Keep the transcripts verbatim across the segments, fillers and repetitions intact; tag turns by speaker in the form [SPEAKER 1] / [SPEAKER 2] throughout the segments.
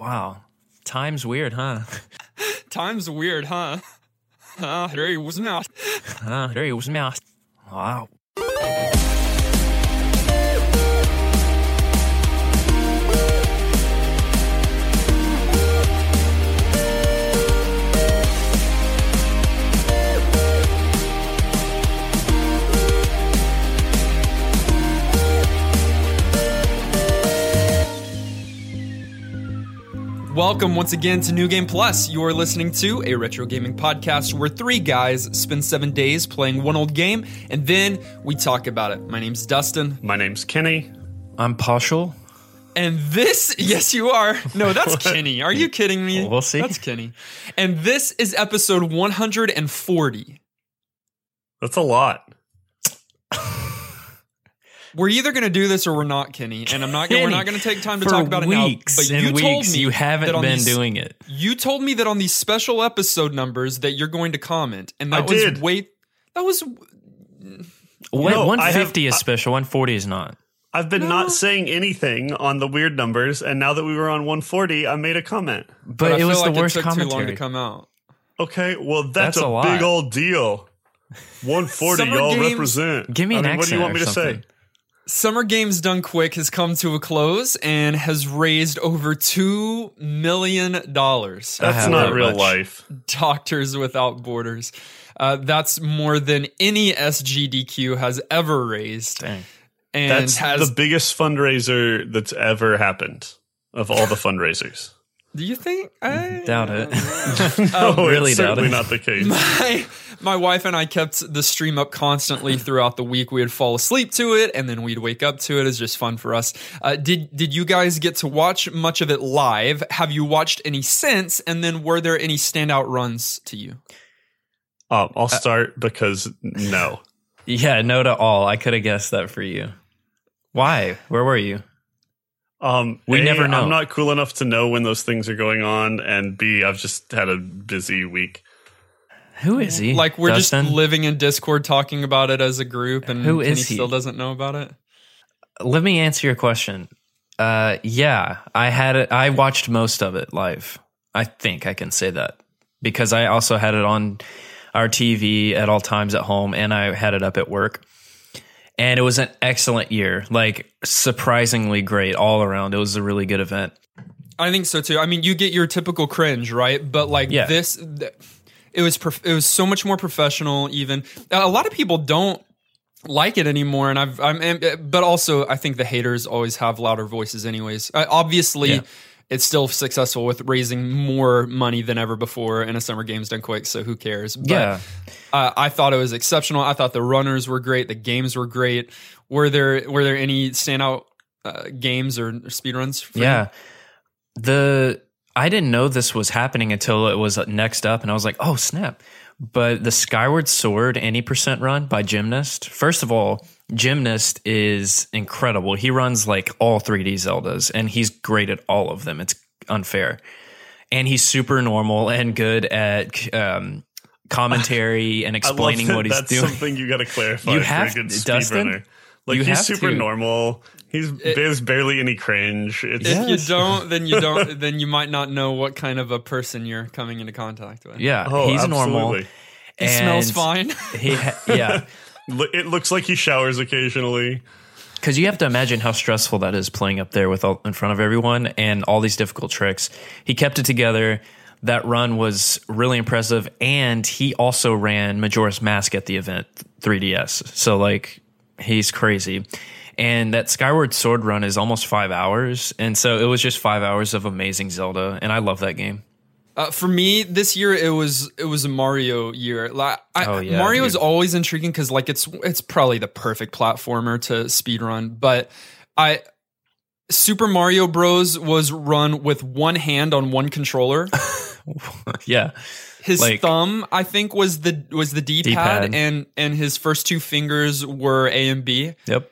[SPEAKER 1] Wow. Time's weird, huh?
[SPEAKER 2] Time's weird, huh? Ah, there he was not.
[SPEAKER 1] Ah, there he was not. Wow.
[SPEAKER 2] Welcome once again to New Game Plus. You are listening to a retro gaming podcast where three guys spend seven days playing one old game, and then we talk about it. My name's Dustin.
[SPEAKER 3] My name's Kenny.
[SPEAKER 1] I'm Pauschal.
[SPEAKER 2] And this, yes, you are. No, that's Kenny. Are you kidding me?
[SPEAKER 1] We'll see.
[SPEAKER 2] That's Kenny. And this is episode one hundred forty.
[SPEAKER 3] That's a lot.
[SPEAKER 2] We're either going to do this or we're not, Kenny. And I'm not. Gonna, we're not going to take time to
[SPEAKER 1] For
[SPEAKER 2] talk about it now.
[SPEAKER 1] weeks
[SPEAKER 2] But
[SPEAKER 1] and
[SPEAKER 2] you
[SPEAKER 1] weeks,
[SPEAKER 2] told me
[SPEAKER 1] you haven't
[SPEAKER 2] that on
[SPEAKER 1] been
[SPEAKER 2] these,
[SPEAKER 1] doing it.
[SPEAKER 2] You told me that on these special episode numbers that you're going to comment, and that
[SPEAKER 3] I
[SPEAKER 2] was
[SPEAKER 3] did.
[SPEAKER 2] wait. That was
[SPEAKER 1] What,
[SPEAKER 3] No,
[SPEAKER 1] one
[SPEAKER 3] I
[SPEAKER 1] fifty
[SPEAKER 3] have-
[SPEAKER 1] is special, one forty is not.
[SPEAKER 3] I've been
[SPEAKER 2] No.
[SPEAKER 3] not saying anything on the weird numbers, and now that we were on one forty, I made a comment.
[SPEAKER 1] But,
[SPEAKER 2] I
[SPEAKER 1] it
[SPEAKER 2] feel
[SPEAKER 1] was
[SPEAKER 2] like
[SPEAKER 1] the worst
[SPEAKER 2] it took too long
[SPEAKER 1] commentary.
[SPEAKER 2] to come out.
[SPEAKER 3] Okay, well,
[SPEAKER 1] That's
[SPEAKER 3] that's,
[SPEAKER 1] a
[SPEAKER 3] a,
[SPEAKER 1] lot.
[SPEAKER 3] big old deal. one forty,
[SPEAKER 2] Summer
[SPEAKER 3] y'all
[SPEAKER 2] games-
[SPEAKER 3] represent.
[SPEAKER 1] Give me
[SPEAKER 3] I
[SPEAKER 1] an
[SPEAKER 3] mean, what do you
[SPEAKER 1] accent
[SPEAKER 3] want me
[SPEAKER 1] or
[SPEAKER 3] to
[SPEAKER 1] something.
[SPEAKER 3] say?
[SPEAKER 2] Summer Games Done Quick has come to a close and has raised over two million dollars.
[SPEAKER 1] I
[SPEAKER 3] That's
[SPEAKER 1] have
[SPEAKER 3] not
[SPEAKER 1] that
[SPEAKER 3] real
[SPEAKER 1] much.
[SPEAKER 3] life.
[SPEAKER 2] Doctors Without Borders. Uh, that's more than any S G D Q has ever raised.
[SPEAKER 1] Dang.
[SPEAKER 2] And
[SPEAKER 3] That's
[SPEAKER 2] has
[SPEAKER 3] the biggest fundraiser that's ever happened of all the fundraisers.
[SPEAKER 2] do you think? I
[SPEAKER 1] Doubt it.
[SPEAKER 3] No,
[SPEAKER 1] really
[SPEAKER 3] it's
[SPEAKER 1] doubt
[SPEAKER 3] certainly
[SPEAKER 1] it.
[SPEAKER 3] not the case.
[SPEAKER 2] My, my wife and I kept the stream up constantly throughout the week. We'd fall asleep to it, and then we'd wake up to it. It's just fun for us. Uh, did did you guys get to watch much of it live? Have you watched any since? And then were there any standout runs to you?
[SPEAKER 3] Um, I'll start because no.
[SPEAKER 1] Yeah, no to all. I could have guessed that for you. Why? Where were you?
[SPEAKER 3] Um,
[SPEAKER 1] We
[SPEAKER 3] A,
[SPEAKER 1] never know.
[SPEAKER 3] I'm not cool enough to know when those things are going on, and B, I've just had a busy week.
[SPEAKER 1] Who is he?
[SPEAKER 2] Like we're
[SPEAKER 1] Dustin?
[SPEAKER 2] just living in Discord talking about it as a group, and
[SPEAKER 1] Who
[SPEAKER 2] Kenny
[SPEAKER 1] is he?
[SPEAKER 2] still doesn't know about it.
[SPEAKER 1] Let me answer your question. Uh, yeah, I had it. I watched most of it live. I think I can say that because I also had it on our T V at all times at home, and I had it up at work. And it was an excellent year, like surprisingly great all around. It was a really good event.
[SPEAKER 2] I think so too. I mean, you get your typical cringe, right? But like
[SPEAKER 1] Yeah.
[SPEAKER 2] this, th- it was prof- it was so much more professional. Even a lot of people don't like it anymore, and I've I'm. and- But also, I think the haters always have louder voices, anyways. Uh, obviously,
[SPEAKER 1] Yeah.
[SPEAKER 2] it's still successful with raising more money than ever before in a Summer Games Done Quick. So who cares? But,
[SPEAKER 1] Yeah.
[SPEAKER 2] uh, I thought it was exceptional. I thought the runners were great. The games were great. Were there were there any standout uh, games or, or speed runs? For
[SPEAKER 1] Yeah.
[SPEAKER 2] you?
[SPEAKER 1] The I didn't know this was happening until it was next up, and I was like, "Oh snap!" But the Skyward Sword any percent run by Gymnast. First of all, Gymnast is incredible. He runs like all three D Zeldas, and he's great at all of them. It's unfair, and he's super normal and good at um, commentary and explaining
[SPEAKER 3] I love
[SPEAKER 1] what
[SPEAKER 3] that
[SPEAKER 1] he's
[SPEAKER 3] that's
[SPEAKER 1] doing.
[SPEAKER 3] something you got to clarify
[SPEAKER 1] You
[SPEAKER 3] for
[SPEAKER 1] have
[SPEAKER 3] a good
[SPEAKER 1] to, Dustin.
[SPEAKER 3] speedrunner. Like
[SPEAKER 1] You
[SPEAKER 3] he's
[SPEAKER 1] have
[SPEAKER 3] super
[SPEAKER 1] to.
[SPEAKER 3] normal. He's there's barely any cringe. It's
[SPEAKER 2] If
[SPEAKER 1] Yes.
[SPEAKER 2] you don't, then you don't. Then you might not know what kind of a person you're coming into contact with.
[SPEAKER 1] Yeah,
[SPEAKER 3] Oh,
[SPEAKER 1] he's
[SPEAKER 3] absolutely.
[SPEAKER 1] normal.
[SPEAKER 2] he smells
[SPEAKER 1] and
[SPEAKER 2] fine.
[SPEAKER 1] He ha- yeah.
[SPEAKER 3] Lo- it looks like he showers occasionally.
[SPEAKER 1] Because you have to imagine how stressful that is playing up there with all, in front of everyone and all these difficult tricks. He kept it together. That run was really impressive, and he also ran Majora's Mask at the event three D S. So like he's crazy. And that Skyward Sword run is almost five hours, and so it was just five hours of amazing Zelda, and I love that game.
[SPEAKER 2] Uh, for me, this year it was it was a Mario year. Like, I,
[SPEAKER 1] Oh, yeah,
[SPEAKER 2] Mario is
[SPEAKER 1] dude.
[SPEAKER 2] always intriguing because like it's it's probably the perfect platformer to speedrun. But I Super Mario Bros was run with one hand on one controller.
[SPEAKER 1] Yeah,
[SPEAKER 2] His
[SPEAKER 1] Like-
[SPEAKER 2] thumb, I think, was the was the D-pad,
[SPEAKER 1] D-pad.
[SPEAKER 2] and and his first two fingers were A and B.
[SPEAKER 1] yep.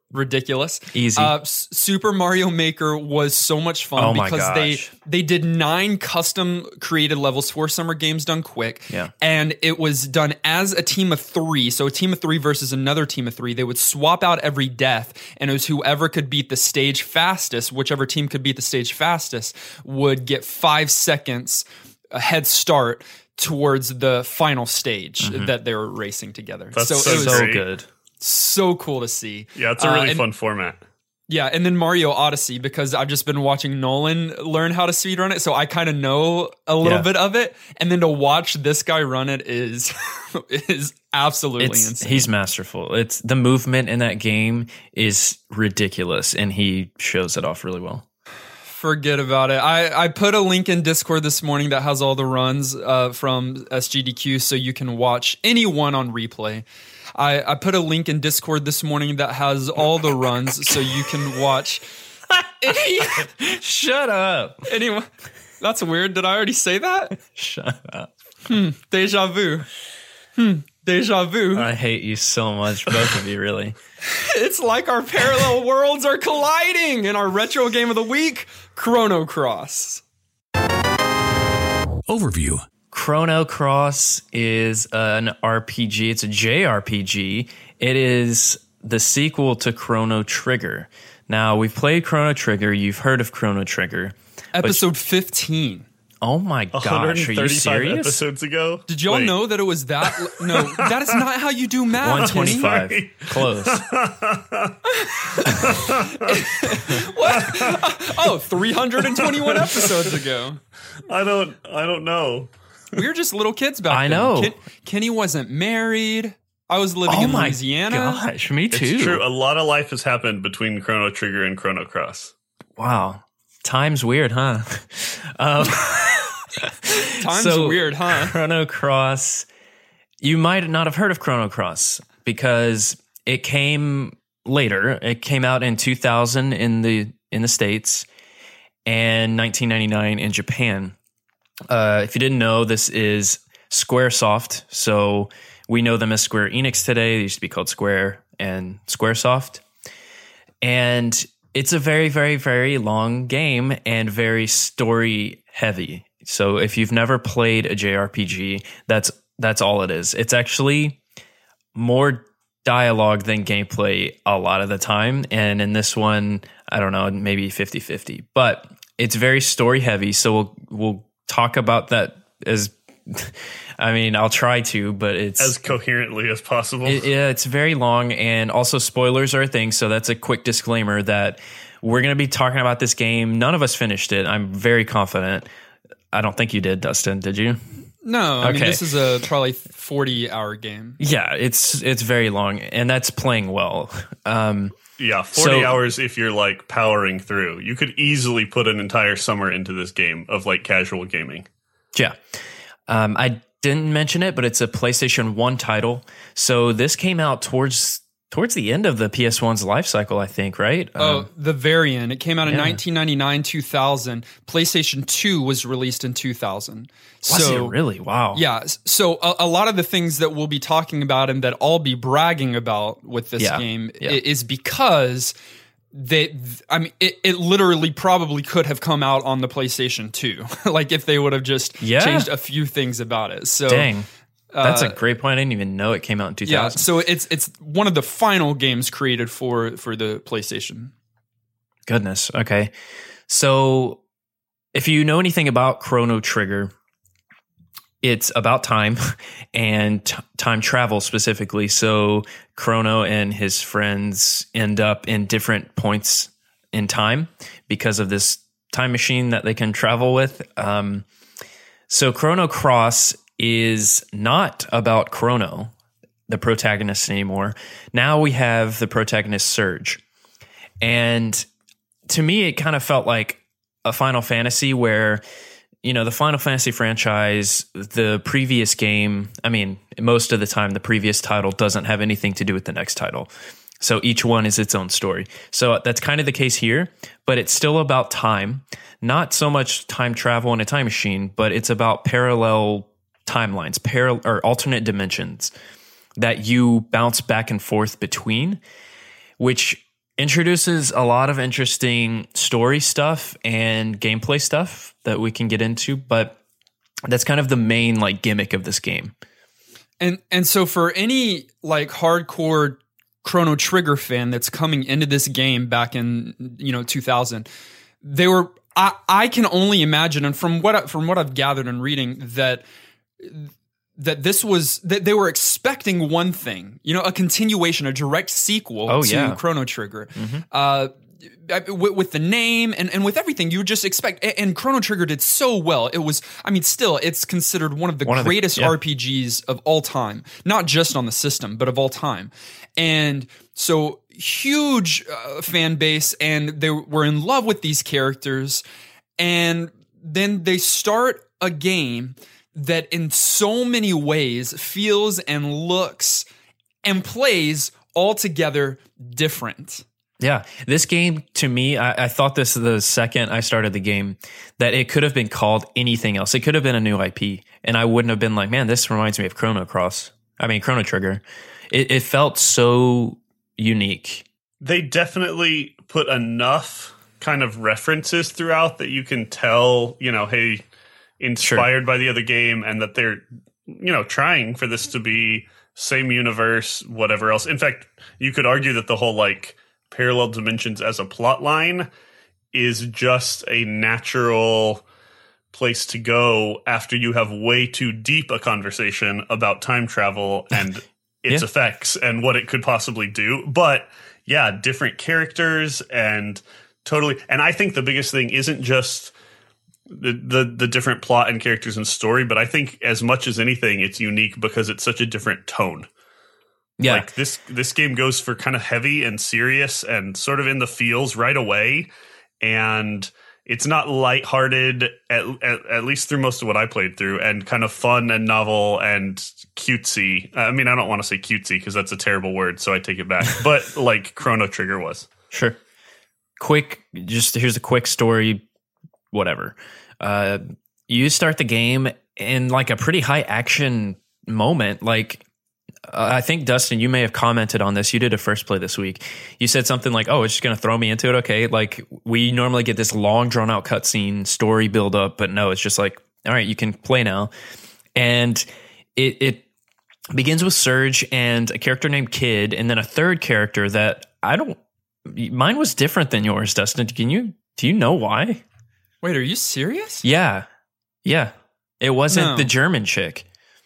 [SPEAKER 2] ridiculous.
[SPEAKER 1] Easy.
[SPEAKER 2] Uh, S- Super Mario Maker was so much fun
[SPEAKER 1] Oh my
[SPEAKER 2] because
[SPEAKER 1] gosh.
[SPEAKER 2] they they did nine custom created levels for Summer Games Done Quick.
[SPEAKER 1] Yeah.
[SPEAKER 2] And it was done as a team of three. So a team of three versus another team of three. They would swap out every death, and it was whoever could beat the stage fastest, whichever team could beat the stage fastest, would get five seconds a head start towards the final stage
[SPEAKER 1] Mm-hmm.
[SPEAKER 2] that they were racing together.
[SPEAKER 3] That's
[SPEAKER 2] so,
[SPEAKER 3] so
[SPEAKER 2] it was
[SPEAKER 1] So
[SPEAKER 3] great.
[SPEAKER 1] good.
[SPEAKER 2] so cool to see.
[SPEAKER 3] Yeah, it's a really
[SPEAKER 2] Uh, and-
[SPEAKER 3] fun format.
[SPEAKER 2] Yeah, and then Mario Odyssey, because I've just been watching Nolan learn how to speedrun it, so I kind of know a little
[SPEAKER 1] Yeah.
[SPEAKER 2] bit of it. And then to watch this guy run it is is absolutely
[SPEAKER 1] It's,
[SPEAKER 2] insane.
[SPEAKER 1] he's masterful. It's the movement in that game is ridiculous, and he shows it off really well.
[SPEAKER 2] Forget about it. I, I put a link in Discord this morning that has all the runs uh, from S G D Q, so you can watch any one on replay. I, I put a link in Discord this morning that has all the runs, so you can watch any
[SPEAKER 1] Shut up.
[SPEAKER 2] anyone. That's weird. Did I already say that?
[SPEAKER 1] Shut up.
[SPEAKER 2] Deja vu. Hmm. Deja vu.
[SPEAKER 1] I hate you so much, both of you, really.
[SPEAKER 2] It's like our parallel worlds are colliding in our retro game of the week, Chrono Cross.
[SPEAKER 4] Overview.
[SPEAKER 1] Chrono Cross is an R P G. It's a J R P G. It is the sequel to Chrono Trigger. Now, we've played Chrono Trigger. You've heard of Chrono Trigger.
[SPEAKER 2] Episode fifteen.
[SPEAKER 1] Oh my gosh, are you
[SPEAKER 3] one thirty-five
[SPEAKER 1] serious?
[SPEAKER 3] episodes ago.
[SPEAKER 2] Did y'all
[SPEAKER 3] Wait.
[SPEAKER 2] know that it was that? No, that is not how you do math.
[SPEAKER 1] one
[SPEAKER 2] Kenny.
[SPEAKER 1] twenty-five.
[SPEAKER 3] Sorry.
[SPEAKER 1] Close.
[SPEAKER 2] Oh, three hundred twenty-one episodes ago.
[SPEAKER 3] I don't. I don't know.
[SPEAKER 2] We were just little kids back
[SPEAKER 1] I
[SPEAKER 2] then.
[SPEAKER 1] know.
[SPEAKER 2] Ken- Kenny wasn't married. I was living
[SPEAKER 1] Oh
[SPEAKER 2] in
[SPEAKER 1] my
[SPEAKER 2] Louisiana.
[SPEAKER 1] gosh, me too.
[SPEAKER 3] It's true. A lot of life has happened between Chrono Trigger and Chrono Cross.
[SPEAKER 1] Wow. Time's weird, huh? Um,
[SPEAKER 2] Time's
[SPEAKER 1] so-
[SPEAKER 2] weird, huh?
[SPEAKER 1] Chrono Cross. You might not have heard of Chrono Cross because it came later. It came out in two thousand in the in the States and nineteen ninety-nine in Japan. Uh, if you didn't know, this is Squaresoft. So we know them as Square Enix today. They used to be called Square and Squaresoft. And it's a very, very, very long game and very story heavy. So if you've never played a J R P G, that's that's all it is. It's actually more dialogue than gameplay a lot of the time. And in this one, I don't know, maybe fifty-fifty. But it's very story heavy. So we'll we'll talk about that as I mean, I'll try to, but it's
[SPEAKER 3] As coherently as possible.
[SPEAKER 1] it- yeah, it's very long, and also spoilers are a thing. So that's a quick disclaimer that we're going to be talking about this game. None of us finished it. I'm very confident. I don't think you did, Dustin. Did you?
[SPEAKER 2] No, I mean,
[SPEAKER 1] Okay.
[SPEAKER 2] this is a probably forty hour game.
[SPEAKER 1] Yeah, it's it's very long, and that's playing well. Um,
[SPEAKER 3] Yeah, forty
[SPEAKER 1] So-
[SPEAKER 3] hours if you're like powering through. You could easily put an entire summer into this game of like casual gaming.
[SPEAKER 1] yeah, um, I didn't mention it, but it's a PlayStation one title. So this came out towards towards the end of the P S one's life cycle, I think. Right?
[SPEAKER 2] Oh,
[SPEAKER 1] Um,
[SPEAKER 2] the variant. It came out in
[SPEAKER 1] yeah.
[SPEAKER 2] nineteen ninety-nine, two thousand. PlayStation two was released in two thousand.
[SPEAKER 1] was
[SPEAKER 2] So,
[SPEAKER 1] it really? Wow.
[SPEAKER 2] yeah. So a, a lot of the things that we'll be talking about and that I'll be bragging about with this
[SPEAKER 1] Yeah.
[SPEAKER 2] game
[SPEAKER 1] Yeah.
[SPEAKER 2] i- is because they, I mean, it, it literally probably could have come out on the PlayStation two. Like if they would have just
[SPEAKER 1] Yeah.
[SPEAKER 2] changed a few things about it. So
[SPEAKER 1] Dang. That's
[SPEAKER 2] uh,
[SPEAKER 1] a great point. I didn't even know it came out in two thousand.
[SPEAKER 2] yeah. So it's it's one of the final games created for for the PlayStation.
[SPEAKER 1] Goodness. Okay. So if you know anything about Chrono Trigger, it's about time and t- time travel specifically. So Chrono and his friends end up in different points in time because of this time machine that they can travel with. Um, so Chrono Cross is not about Chrono, the protagonist, anymore. Now we have the protagonist Surge. And to me, it kind of felt like a Final Fantasy where, you know, the Final Fantasy franchise, the previous game, I mean, most of the time, the previous title doesn't have anything to do with the next title. So each one is its own story. So that's kind of the case here, but it's still about time. Not so much time travel in a time machine, but it's about parallel timelines, parallel or alternate dimensions that you bounce back and forth between, which introduces a lot of interesting story stuff and gameplay stuff that we can get into, but that's kind of the main like gimmick of this game.
[SPEAKER 2] And and so for any like hardcore Chrono Trigger fan that's coming into this game back in, you know, two thousand, they were I, I can only imagine, and from what I, from what I've gathered and reading, that that this was that they were expecting one thing, you know, a continuation, a direct sequel
[SPEAKER 1] oh,
[SPEAKER 2] to
[SPEAKER 1] yeah.
[SPEAKER 2] Chrono Trigger.
[SPEAKER 1] Mm-hmm.
[SPEAKER 2] Uh, with, with the name and, and with everything, you would just expect. And Chrono Trigger did so well. It was, I mean, still, it's considered one of the
[SPEAKER 1] one
[SPEAKER 2] greatest
[SPEAKER 1] of the, yeah.
[SPEAKER 2] R P Gs of all time, not just on the system, but of all time. And so huge uh, fan base, and they were in love with these characters. And then they start a game that in so many ways feels and looks and plays altogether different.
[SPEAKER 1] Yeah, this game, to me, I, I thought this the second I started the game, that it could have been called anything else. It could have been a new I P, and I wouldn't have been like, man, this reminds me of Chrono Cross. I mean, Chrono Trigger. It, it felt so unique.
[SPEAKER 3] They definitely put enough kind of references throughout that you can tell, you know, hey, inspired sure. by the other game, and that they're, you know, trying for this to be same universe, whatever else. In fact, you could argue that the whole, like, parallel dimensions as a plot line is just a natural place to go after you have way too deep a conversation about time travel and its yeah. effects and what it could possibly do. But yeah, different characters and totally. And I think the biggest thing isn't just the, the, the different plot and characters and story, but I think as much as anything, it's unique because it's such a different tone. Yeah. Like this this game goes for kind of heavy and serious and sort of in the feels right away. And it's not lighthearted, at, at, at least through most of what I played through, and kind of fun and novel and cutesy. I mean, I don't want to say cutesy because that's a terrible word, so I take it back. But like Chrono Trigger was.
[SPEAKER 1] Sure. Quick, just here's a quick story, whatever. Uh, you start the game in like a pretty high action moment, like, Uh, I think, Dustin, you may have commented on this. You did a first play this week. You said something like, oh, it's just going to throw me into it. Okay. Like, we normally get this long, drawn out cutscene story build up, but no, it's just like, all right, you can play now. And it, it begins with Surge and a character named Kid, and then a third character that I don't, mine was different than yours, Dustin. Can you, do you know why?
[SPEAKER 2] Wait, are you serious?
[SPEAKER 1] Yeah. Yeah. It wasn't
[SPEAKER 2] No.
[SPEAKER 1] the German chick.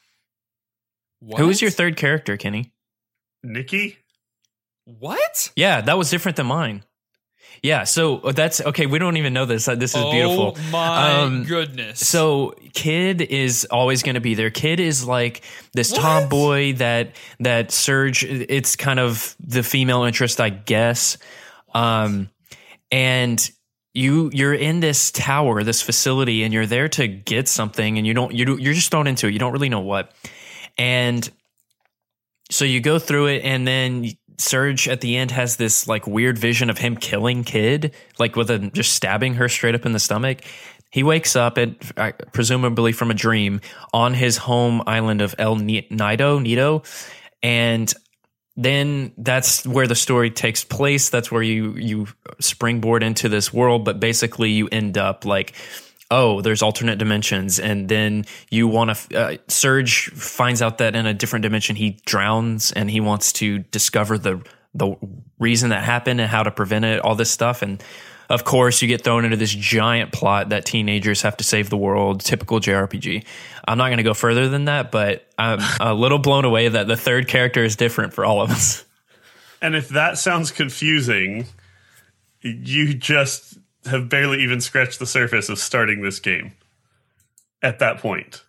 [SPEAKER 2] What?
[SPEAKER 1] Who was your third character, Kenny?
[SPEAKER 3] Nikki?
[SPEAKER 2] What?
[SPEAKER 1] Yeah, that was different than mine. Yeah, so that's okay. We don't even know this. This is beautiful.
[SPEAKER 2] Oh my
[SPEAKER 1] Um,
[SPEAKER 2] goodness.
[SPEAKER 1] So Kid is always going to be there. Kid is like this
[SPEAKER 2] What?
[SPEAKER 1] tomboy that that Surge. It's kind of the female interest, I guess. Um, and you you're in this tower, this facility, and you're there to get something, and you don't you you're just thrown into it. You don't really know what. And so you go through it, and then Surge at the end has this like weird vision of him killing Kid, like with a just stabbing her straight up in the stomach. He wakes up, at, uh, presumably from a dream, on his home island of El Nido, Nido, and then that's where the story takes place. That's where you you springboard into this world, but basically you end up like, oh, there's alternate dimensions. And then you want to, uh, Surge finds out that in a different dimension, he drowns, and he wants to discover the, the reason that happened and how to prevent it, all this stuff. And of course you get thrown into this giant plot that teenagers have to save the world, typical J R P G. I'm not going to go further than that, but I'm a little blown away that the third character is different for all of us.
[SPEAKER 3] And if that sounds confusing, you just have barely even scratched the surface of starting this game at that point.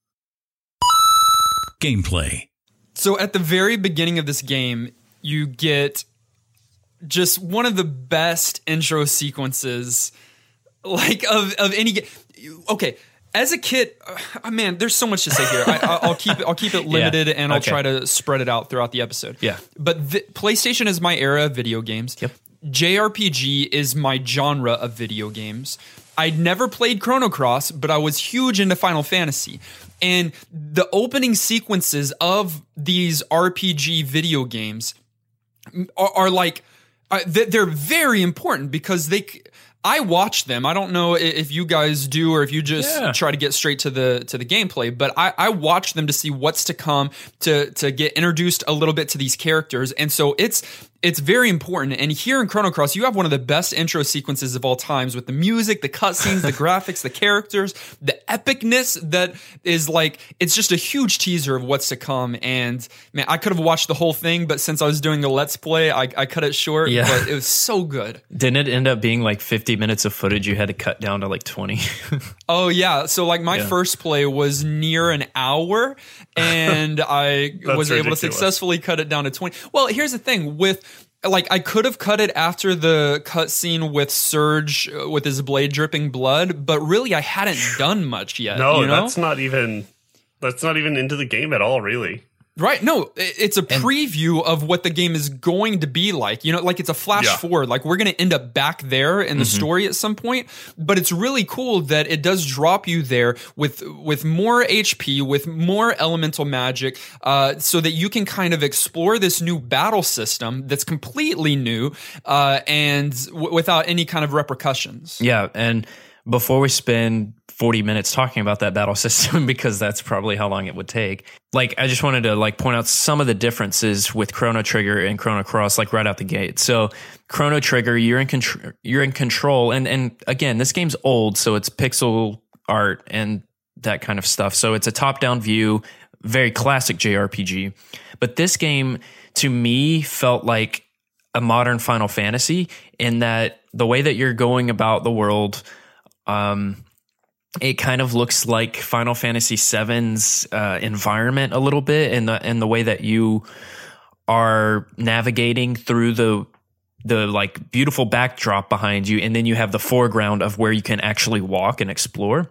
[SPEAKER 4] Gameplay.
[SPEAKER 2] So at the very beginning of this game, you get just one of the best intro sequences, like of of any game. Okay, as a kid, uh, man, there's so much to say here. I, I'll keep it, I'll keep it limited,
[SPEAKER 1] Yeah.
[SPEAKER 2] and I'll
[SPEAKER 1] Okay.
[SPEAKER 2] try to spread it out throughout the episode.
[SPEAKER 1] Yeah.
[SPEAKER 2] But the, PlayStation is my era of video games.
[SPEAKER 1] Yep.
[SPEAKER 2] J R P G is my genre of video games. I'd never played Chrono Cross, but I was huge into Final Fantasy. And the opening sequences of these R P G video games are, are like Uh, they- they're very important because they. I watch them. I don't know if you guys do or if you just
[SPEAKER 1] Yeah.
[SPEAKER 2] try to get straight to the to the gameplay, but I, I watch them to see what's to come, to to get introduced a little bit to these characters, and so it's it's very important. And here in Chrono Cross, you have one of the best intro sequences of all times with the music, the cutscenes, the graphics, the characters, the epicness that is like, it's just a huge teaser of what's to come. And man, I could have watched the whole thing, but since I was doing a Let's Play, I, I cut it short,
[SPEAKER 1] Yeah.
[SPEAKER 2] but it was so good.
[SPEAKER 1] Didn't it end up being like fifty minutes of footage you had to cut down to like twenty?
[SPEAKER 2] Oh yeah, so like my
[SPEAKER 1] Yeah.
[SPEAKER 2] first play was near an hour, and I
[SPEAKER 3] That's
[SPEAKER 2] was able to
[SPEAKER 3] ridiculous.
[SPEAKER 2] successfully cut it down to twenty. Well, here's the thing with. Like, I could have cut it after the cutscene with Surge uh, with his blade dripping blood, but really I hadn't done much yet.
[SPEAKER 3] No,
[SPEAKER 2] you know?
[SPEAKER 3] that's not even that's not even into the game at all, really.
[SPEAKER 2] Right. No, i- it's a preview of what the game is going to be like. You know, like it's a flash
[SPEAKER 3] Yeah.
[SPEAKER 2] forward. Like we're going to end up back there in the story at some point. But it's really cool that it does drop you there with with more H P, with more elemental magic, uh, so that you can kind of explore this new battle system that's completely new uh, and w- without any kind of repercussions.
[SPEAKER 1] Yeah, and before we spend forty minutes talking about that battle system, because that's probably how long it would take, like I just wanted to like point out some of the differences with Chrono Trigger and Chrono Cross, like right out the gate. So Chrono Trigger, you're in control, you're in control, and and again, this game's old, so it's pixel art and that kind of stuff. So it's a top-down view, very classic J R P G. But this game, to me, felt like a modern Final Fantasy in that the way that you're going about the world, um, it kind of looks like Final Fantasy seven's uh, environment a little bit, and the and the way that you are navigating through the the like beautiful backdrop behind you, and then you have the foreground of where you can actually walk and explore.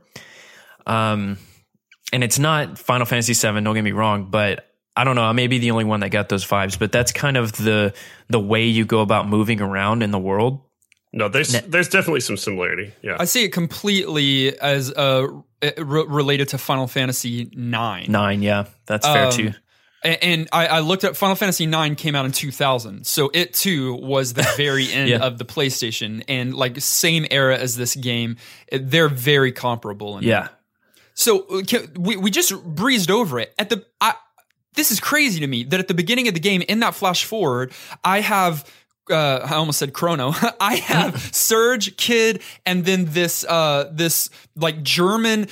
[SPEAKER 1] Um, and it's not Final Fantasy seven. Don't get me wrong, but I don't know. I may be the only one that got those vibes, but that's kind of the the way you go about moving around in the world.
[SPEAKER 3] No, there's there's definitely some similarity. Yeah.
[SPEAKER 2] I see it completely as uh, re- related to Final Fantasy nine.
[SPEAKER 1] Nine, yeah, that's fair
[SPEAKER 2] Um,
[SPEAKER 1] too.
[SPEAKER 2] A- And I, I looked at Final Fantasy nine came out in two thousand, so it too was the very end
[SPEAKER 1] Yeah.
[SPEAKER 2] of the PlayStation, and like same era as this game. It- They're very comparable. In
[SPEAKER 1] Yeah.
[SPEAKER 2] So uh, can, we we just breezed over it at the. I, this is crazy to me that at the beginning of the game, in that flash forward, I have. Uh, I almost said Chrono. I have Surge, Kid, and then this uh, this like German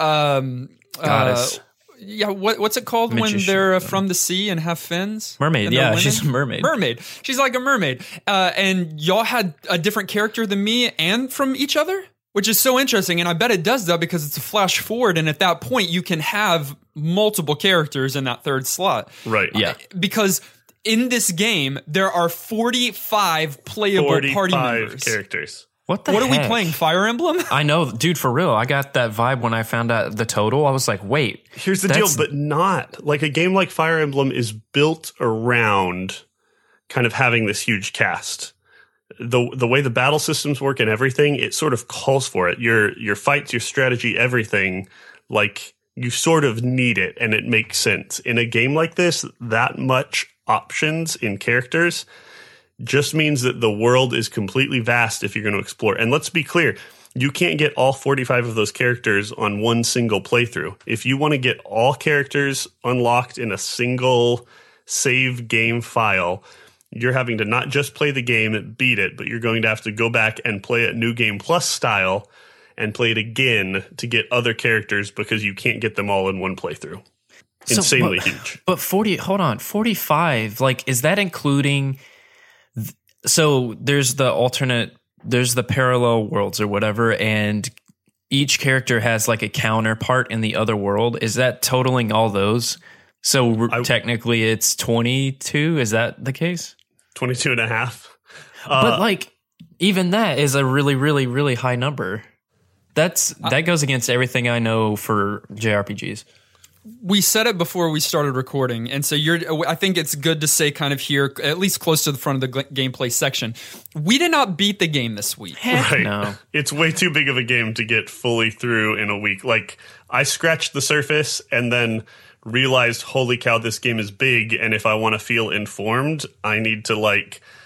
[SPEAKER 2] um,
[SPEAKER 1] Goddess.
[SPEAKER 2] Uh, yeah, what what's it called when
[SPEAKER 1] Magician.
[SPEAKER 2] they're uh, from the sea and have fins?
[SPEAKER 1] Mermaid,
[SPEAKER 2] And they're
[SPEAKER 1] yeah,
[SPEAKER 2] women?
[SPEAKER 1] she's a mermaid.
[SPEAKER 2] Mermaid. She's like a mermaid. Uh, and y'all had a different character than me and from each other, which is so interesting. And I bet it does that because it's a flash forward, and at that point you can have multiple characters in that third slot.
[SPEAKER 3] Right.
[SPEAKER 1] Yeah.
[SPEAKER 2] Because in this game there are forty-five playable party
[SPEAKER 3] forty-five
[SPEAKER 2] members.
[SPEAKER 3] characters.
[SPEAKER 1] What the
[SPEAKER 2] What are we
[SPEAKER 1] heck?
[SPEAKER 2] playing? Fire Emblem?
[SPEAKER 1] I know, dude, for real. I got that vibe when I found out the total. I was like, wait.
[SPEAKER 3] Here's the
[SPEAKER 1] that's-
[SPEAKER 3] deal, but not like a game like Fire Emblem is built around kind of having this huge cast. The the way the battle systems work and everything, it sort of calls for it. Your your fights, your strategy, everything, like you sort of need it, and it makes sense. In a game like this, that much options in characters just means that the world is completely vast if you're going to explore. And let's be clear, you can't get all forty-five of those characters on one single playthrough. If you want to get all characters unlocked in a single save game file, you're having to not just play the game, beat it, but you're going to have to go back and play it New Game Plus style and play it again to get other characters because you can't get them all in one playthrough.
[SPEAKER 1] So,
[SPEAKER 3] Insanely
[SPEAKER 1] but,
[SPEAKER 3] huge.
[SPEAKER 1] But forty, hold on, forty-five, like, is that including, th- so there's the alternate, there's the parallel worlds or whatever, and each character has like a counterpart in the other world. Is that totaling all those? So r-
[SPEAKER 3] I-
[SPEAKER 1] technically it's twenty-two. Is that the case?
[SPEAKER 3] twenty-two and a half.
[SPEAKER 1] But like, even that is a really, really, really high number. That's, that goes against everything I know for J R P Gs.
[SPEAKER 2] We said it before we started recording, and so you're. I think it's good to say, kind of here, at least close to the front of the g- gameplay section. We did not beat the game this week.
[SPEAKER 1] Heck
[SPEAKER 3] Right.
[SPEAKER 1] no.
[SPEAKER 3] It's way too big of a game to get fully through in a week. Like, I scratched the surface and then realized, holy cow, this game is big. And if I want to feel informed, I need to, like,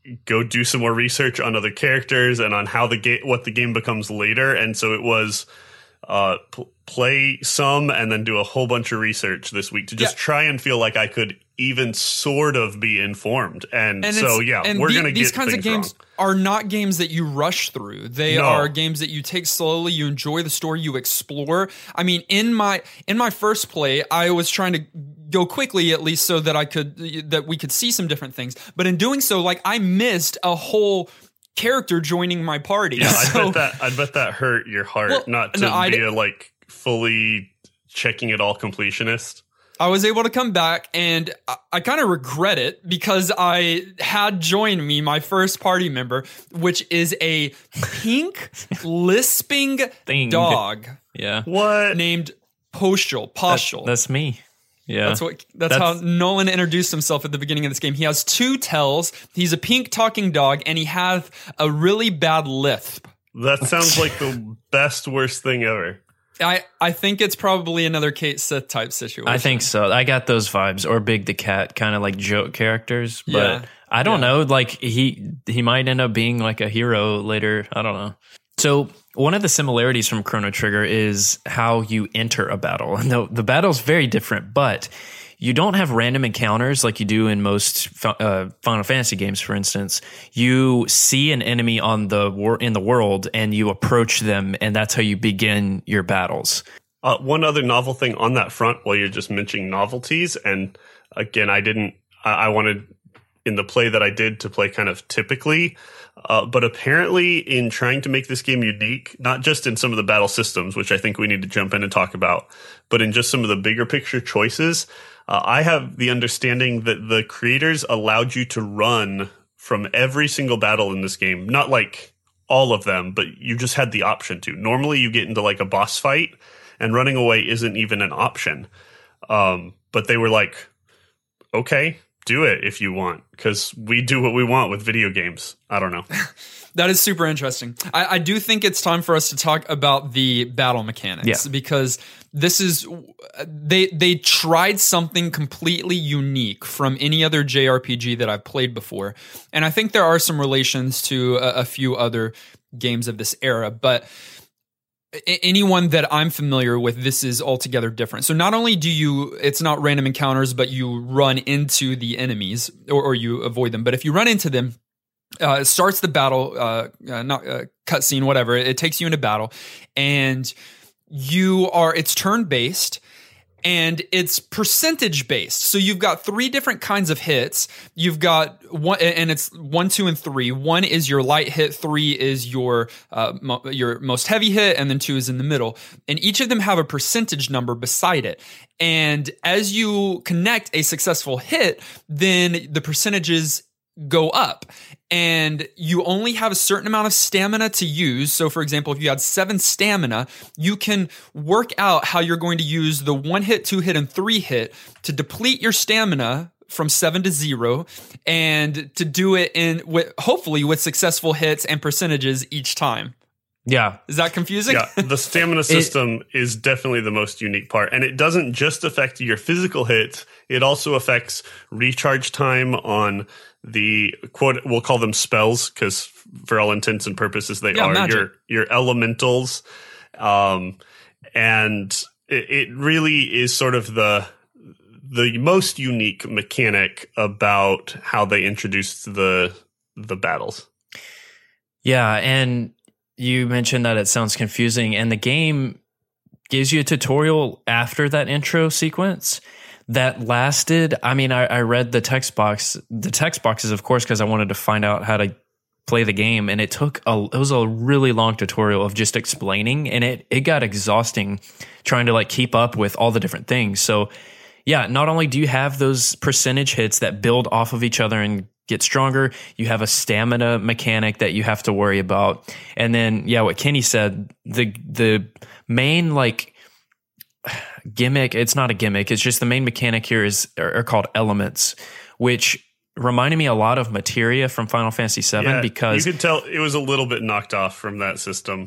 [SPEAKER 3] go do some more research on other characters and on how the game, what the game becomes later. And so it was uh, p- play some and then do a whole bunch of research this week to just yeah. try and feel like I could even sort of be informed. And, and so, yeah,
[SPEAKER 2] and
[SPEAKER 3] we're
[SPEAKER 2] the,
[SPEAKER 3] going to get
[SPEAKER 2] these kinds of games
[SPEAKER 3] wrong.
[SPEAKER 2] Are not games that you rush through. They
[SPEAKER 3] no.
[SPEAKER 2] are games that you take slowly. You enjoy the story. You explore. I mean, in my in my first play, I was trying to go quickly, at least so that I could that we could see some different things. But in doing so, like I missed a whole character joining my party.
[SPEAKER 3] Yeah,
[SPEAKER 2] so,
[SPEAKER 3] I bet that I bet that hurt your heart
[SPEAKER 2] well,
[SPEAKER 3] not to
[SPEAKER 2] no,
[SPEAKER 3] be a like fully checking it all completionist.
[SPEAKER 2] I was able to come back, and I, I kind of regret it because I had joined me my first party member, which is a pink lisping
[SPEAKER 1] Thing.
[SPEAKER 2] dog.
[SPEAKER 1] Yeah.
[SPEAKER 3] What?
[SPEAKER 2] Named Poshul. Poshul.
[SPEAKER 1] That, that's me. Yeah.
[SPEAKER 2] That's what. That's, that's how Nolan introduced himself at the beginning of this game. He has two tails. He's a pink talking dog, and he has a really bad lisp.
[SPEAKER 3] That sounds like the best worst thing ever.
[SPEAKER 2] I, I think it's probably another Kate Sith type situation.
[SPEAKER 1] I think so. I got those vibes, or Big the Cat, kind of like joke characters. But
[SPEAKER 2] yeah.
[SPEAKER 1] I don't
[SPEAKER 2] yeah.
[SPEAKER 1] know. Like he he might end up being like a hero later. I don't know. So one of the similarities from Chrono Trigger is how you enter a battle. And the, the battle's very different, but you don't have random encounters like you do in most uh, Final Fantasy games, for instance. You see an enemy on the wor- in the world and you approach them, and that's how you begin your battles.
[SPEAKER 3] Uh, one other novel thing on that front, while you're just mentioning novelties, and again, I didn't, I, I wanted in the play that I did to play kind of typically, uh, but apparently in trying to make this game unique, not just in some of the battle systems, which I think we need to jump in and talk about, but in just some of the bigger picture choices, Uh, I have the understanding that the creators allowed you to run from every single battle in this game. Not like all of them, but you just had the option to. Normally you get into like a boss fight and running away isn't even an option. Um, but they were like, okay, do it if you want, because we do what we want with video games. I don't know.
[SPEAKER 2] That is super interesting. I, I do think it's time for us to talk about the battle mechanics,
[SPEAKER 1] yeah.
[SPEAKER 2] because this is they they tried something completely unique from any other J R P G that I've played before, and I think there are some relations to a, a few other games of this era, but anyone that I'm familiar with, this is altogether different. So not only do you, it's not random encounters, but you run into the enemies or, or you avoid them. But if you run into them, Uh, it starts the battle, uh, uh, not uh, cutscene, whatever. It takes you into battle, and you are. It's turn based, and it's percentage based. So you've got three different kinds of hits. You've got one, and it's one, two, and three. One is your light hit. Three is your uh, mo- your most heavy hit, and then two is in the middle. And each of them have a percentage number beside it. And as you connect a successful hit, then the percentages go up, and you only have a certain amount of stamina to use. So for example, if you had seven stamina, you can work out how you're going to use the one hit, two hit, and three hit to deplete your stamina from seven to zero, and to do it in with, hopefully with successful hits and percentages each time.
[SPEAKER 1] Yeah.
[SPEAKER 2] Is that confusing?
[SPEAKER 3] Yeah, the stamina system it, is definitely the most unique part. And it doesn't just affect your physical hits, it also affects recharge time on the quote, we'll call them spells, because for all intents and purposes, they
[SPEAKER 2] yeah,
[SPEAKER 3] are
[SPEAKER 2] magic.
[SPEAKER 3] your your elementals. Um, and it, it really is sort of the the most unique mechanic about how they introduced the the battles.
[SPEAKER 1] Yeah, and you mentioned that it sounds confusing, and the game gives you a tutorial after that intro sequence that lasted. I mean, I, I read the text box, the text boxes, of course, because I wanted to find out how to play the game, and it took a it was a really long tutorial of just explaining, and it it got exhausting trying to like keep up with all the different things. So yeah, not only do you have those percentage hits that build off of each other and get stronger, you have a stamina mechanic that you have to worry about. And then, yeah, what Kenny said, the the main like gimmick, it's not a gimmick, it's just the main mechanic here is are, are called elements, which reminded me a lot of Materia from Final Fantasy seven,
[SPEAKER 3] yeah,
[SPEAKER 1] because
[SPEAKER 3] you could tell it was a little bit knocked off from that system.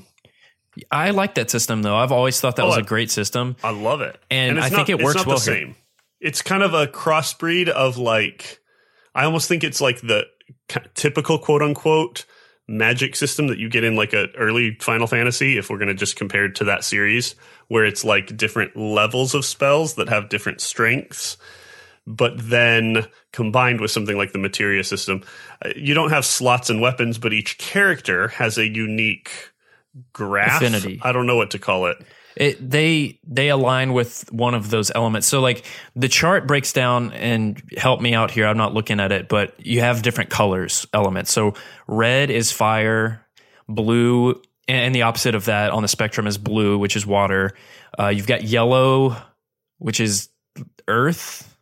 [SPEAKER 1] I like that system though. I've always thought that
[SPEAKER 3] oh,
[SPEAKER 1] was a great system.
[SPEAKER 3] I love it.
[SPEAKER 1] And,
[SPEAKER 3] and
[SPEAKER 1] I
[SPEAKER 3] not,
[SPEAKER 1] think it works
[SPEAKER 3] it's not
[SPEAKER 1] well
[SPEAKER 3] the
[SPEAKER 1] here.
[SPEAKER 3] Same. It's kind of a crossbreed of like, I almost think it's like the typical quote unquote magic system that you get in like a early Final Fantasy, if we're going to just compare it to that series, where it's like different levels of spells that have different strengths, but then combined with something like the materia system, you don't have slots and weapons, but each character has a unique graph.
[SPEAKER 1] Affinity.
[SPEAKER 3] I don't know what to call it.
[SPEAKER 1] It, they they align with one of those elements. So like the chart breaks down, and help me out here, I'm not looking at it, but you have different colors elements. So red is fire, blue, and the opposite of that on the spectrum is blue, which is water. Uh, you've got yellow, which is earth.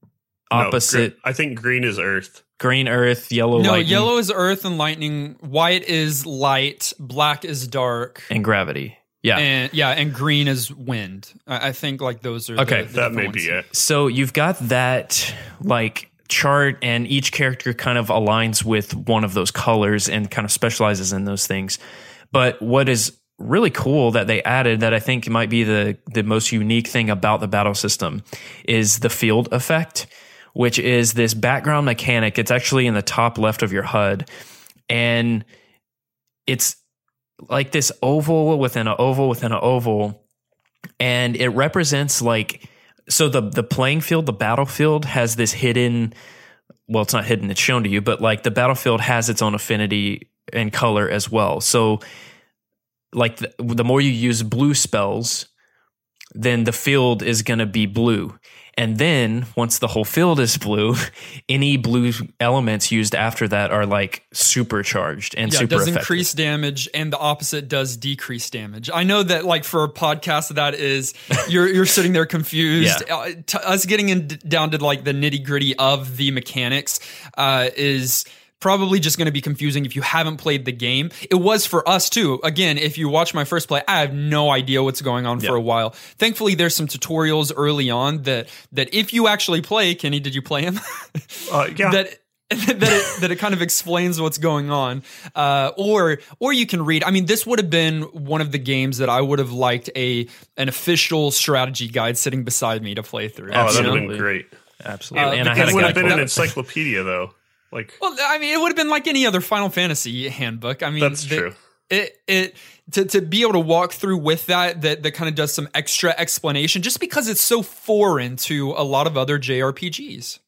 [SPEAKER 1] Opposite.
[SPEAKER 3] No, I think green is earth.
[SPEAKER 1] Green earth, yellow
[SPEAKER 2] no,
[SPEAKER 1] lightning.
[SPEAKER 2] yellow is earth and lightning. White is light. Black is dark.
[SPEAKER 1] And gravity. Yeah.
[SPEAKER 2] And yeah, and green is wind. I, I think like those are
[SPEAKER 1] okay.
[SPEAKER 2] The, the
[SPEAKER 3] that may
[SPEAKER 2] ones.
[SPEAKER 3] be it.
[SPEAKER 1] So you've got that like chart, and each character kind of aligns with one of those colors and kind of specializes in those things. But what is really cool that they added, that I think might be the the most unique thing about the battle system, is the field effect, which is this background mechanic. It's actually in the top left of your H U D, and it's like this oval within an oval within an oval, and it represents like, so the the playing field, the battlefield has this hidden, well, it's not hidden, it's shown to you, but like the battlefield has its own affinity and color as well. So like the, the more you use blue spells, then the field is going to be blue. And then once the whole field is blue, any blue elements used after that are like supercharged and
[SPEAKER 2] yeah,
[SPEAKER 1] super
[SPEAKER 2] it does
[SPEAKER 1] effective.
[SPEAKER 2] increase damage, and the opposite does decrease damage. I know that like for a podcast that is, you're you're sitting there confused.
[SPEAKER 1] Yeah.
[SPEAKER 2] Uh, to us getting in, down to like the nitty gritty of the mechanics uh, is probably just going to be confusing if you haven't played the game. It was for us too. Again, if you watch my first play, I have no idea what's going on
[SPEAKER 1] Yeah.
[SPEAKER 2] for a while. Thankfully, there's some tutorials early on that that if you actually play, Kenny, did you play him?
[SPEAKER 3] Uh, yeah.
[SPEAKER 2] that that it, that it kind of explains what's going on, uh, or or you can read. I mean, this would have been one of the games that I would have liked a an official strategy guide sitting beside me to play through.
[SPEAKER 3] Oh, that would have
[SPEAKER 1] Absolutely.
[SPEAKER 3] been great.
[SPEAKER 1] Absolutely.
[SPEAKER 2] Uh,
[SPEAKER 1] and I
[SPEAKER 2] because
[SPEAKER 1] had
[SPEAKER 3] It
[SPEAKER 1] a
[SPEAKER 3] would
[SPEAKER 1] guy
[SPEAKER 3] have been
[SPEAKER 1] pull
[SPEAKER 3] an
[SPEAKER 1] up.
[SPEAKER 3] encyclopedia, though. Like,
[SPEAKER 2] Well, I mean, it would have been like any other Final Fantasy handbook. I mean,
[SPEAKER 3] That's
[SPEAKER 2] the-
[SPEAKER 3] true.
[SPEAKER 2] It it to to be able to walk through with that that that kind of does some extra explanation, just because it's so foreign to a lot of other J R P Gs.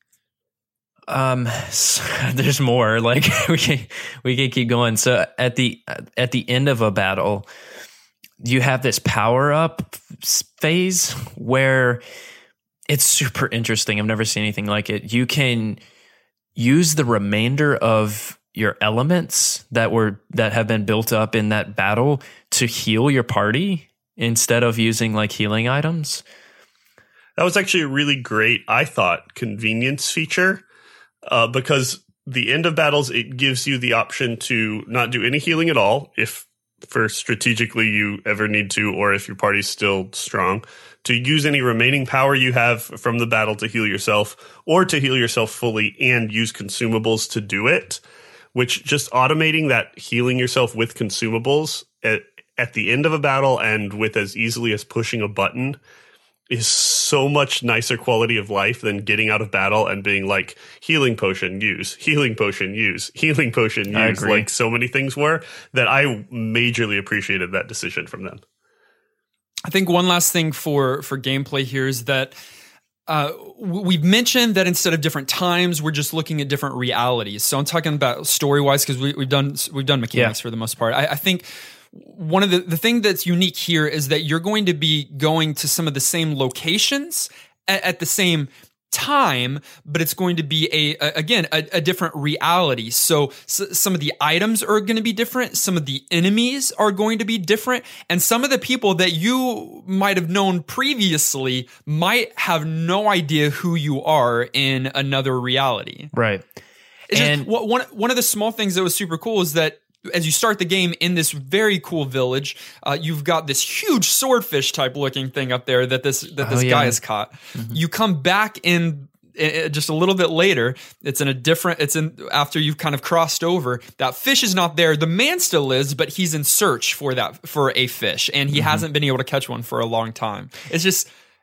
[SPEAKER 1] Um, so there's more. Like we can we can keep going. So at the at the end of a battle, you have this power up phase where it's super interesting. I've never seen anything like it. You can use the remainder of your elements that were that have been built up in that battle to heal your party instead of using like healing items.
[SPEAKER 3] that was actually a really great, I thought, convenience feature, uh, because the end of battles, it gives you the option to not do any healing at all if for strategically you ever need to, or if your party's still strong, to use any remaining power you have from the battle to heal yourself, or to heal yourself fully and use consumables to do it, which just automating that healing yourself with consumables at, at the end of a battle and with as easily as pushing a button is so much nicer quality of life than getting out of battle and being like, healing potion, use, healing potion, use, healing potion,
[SPEAKER 1] I
[SPEAKER 3] use,
[SPEAKER 1] agree.
[SPEAKER 3] like so many things were, that I majorly appreciated that decision from them.
[SPEAKER 2] I think one last thing for for gameplay here is that uh, w- we've mentioned that instead of different times, we're just looking at different realities. So I'm talking about story wise, because we, we've done we've done mechanics
[SPEAKER 1] Yeah.
[SPEAKER 2] for the most part. I, I think one of the the thing that's unique here is that you're going to be going to some of the same locations at, at the same time, but it's going to be a, a again a, a different reality. So, s some of the items are going to be different, some of the enemies are going to be different, and some of the people that you might have known previously might have no idea who you are in another reality.
[SPEAKER 1] Right.
[SPEAKER 2] It's
[SPEAKER 1] And-
[SPEAKER 2] just, wha- one one of the small things that was super cool is that as you start the game in this very cool village, uh, you've got this huge swordfish type looking thing up there that this that this
[SPEAKER 1] Oh,
[SPEAKER 2] guy
[SPEAKER 1] yeah.
[SPEAKER 2] has caught. You come back in uh, just a little bit later. It's in a different. It's in after you've kind of crossed over. That fish is not there. The man still is, but he's in search for that for a fish, and he hasn't been able to catch one for a long time. It's just. It,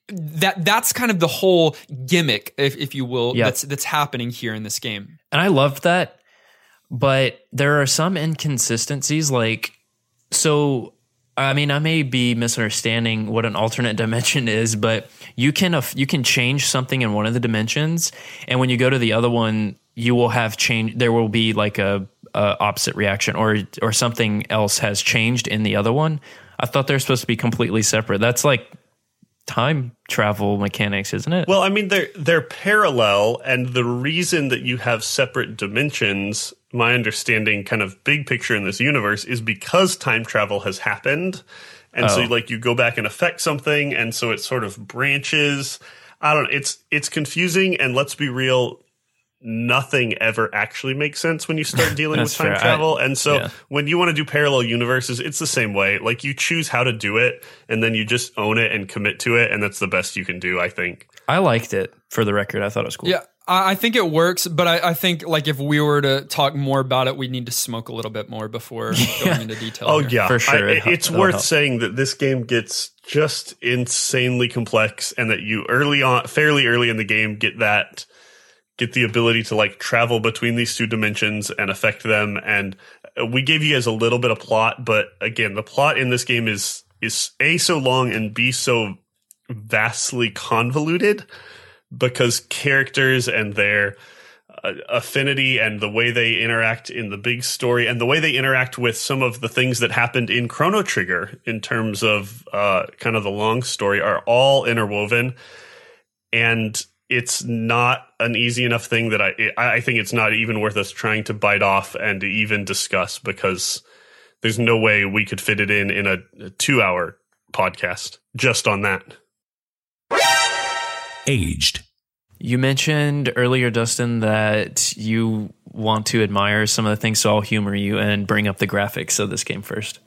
[SPEAKER 2] that that's kind of the whole gimmick, if, if you will,
[SPEAKER 1] Yep.
[SPEAKER 2] that's that's happening here in this game.
[SPEAKER 1] And I loved that, but there are some inconsistencies. Like, so, I mean, I may be misunderstanding what an alternate dimension is, but you can uh, you can change something in one of the dimensions, and when you go to the other one, you will have change. There will be like a, a opposite reaction, or or something else has changed in the other one. I thought they're supposed to be completely separate. That's like time travel mechanics, isn't it?
[SPEAKER 3] Well, I mean, they're they're parallel, and the reason that you have separate dimensions, my understanding, kind of big picture in this universe, is because time travel has happened, and oh. so like you go back and affect something, and so it sort of branches. I don't know. It's it's confusing, and let's be real. Nothing ever actually makes sense when you start dealing with time fair. travel. I, and so yeah. when you want to do parallel universes, it's the same way. Like you choose how to do it and then you just own it and commit to it. And that's the best you can do, I think.
[SPEAKER 1] I liked it, for the record. I thought it was cool.
[SPEAKER 2] Yeah, I think it works. But I, I think like if we were to talk more about it, we need to smoke a little bit more before
[SPEAKER 1] yeah.
[SPEAKER 2] going into detail.
[SPEAKER 3] Oh,
[SPEAKER 2] here.
[SPEAKER 3] yeah,
[SPEAKER 1] for sure.
[SPEAKER 3] I, it, it's worth help. saying that this game gets just insanely complex and that you early on, fairly early in the game, get that. get the ability to like travel between these two dimensions and affect them. And we gave you guys a little bit of plot, but again, the plot in this game is, is A, so long, and B, so vastly convoluted because characters and their uh, affinity and the way they interact in the big story and the way they interact with some of the things that happened in Chrono Trigger in terms of uh, kind of the long story are all interwoven. And it's not an easy enough thing that I I think it's not even worth us trying to bite off and to even discuss because there's no way we could fit it in in a, a two-hour podcast just on that.
[SPEAKER 4] Aged.
[SPEAKER 1] You mentioned earlier, Dustin, that you want to admire some of the things, so I'll humor you and bring up the graphics of this game first.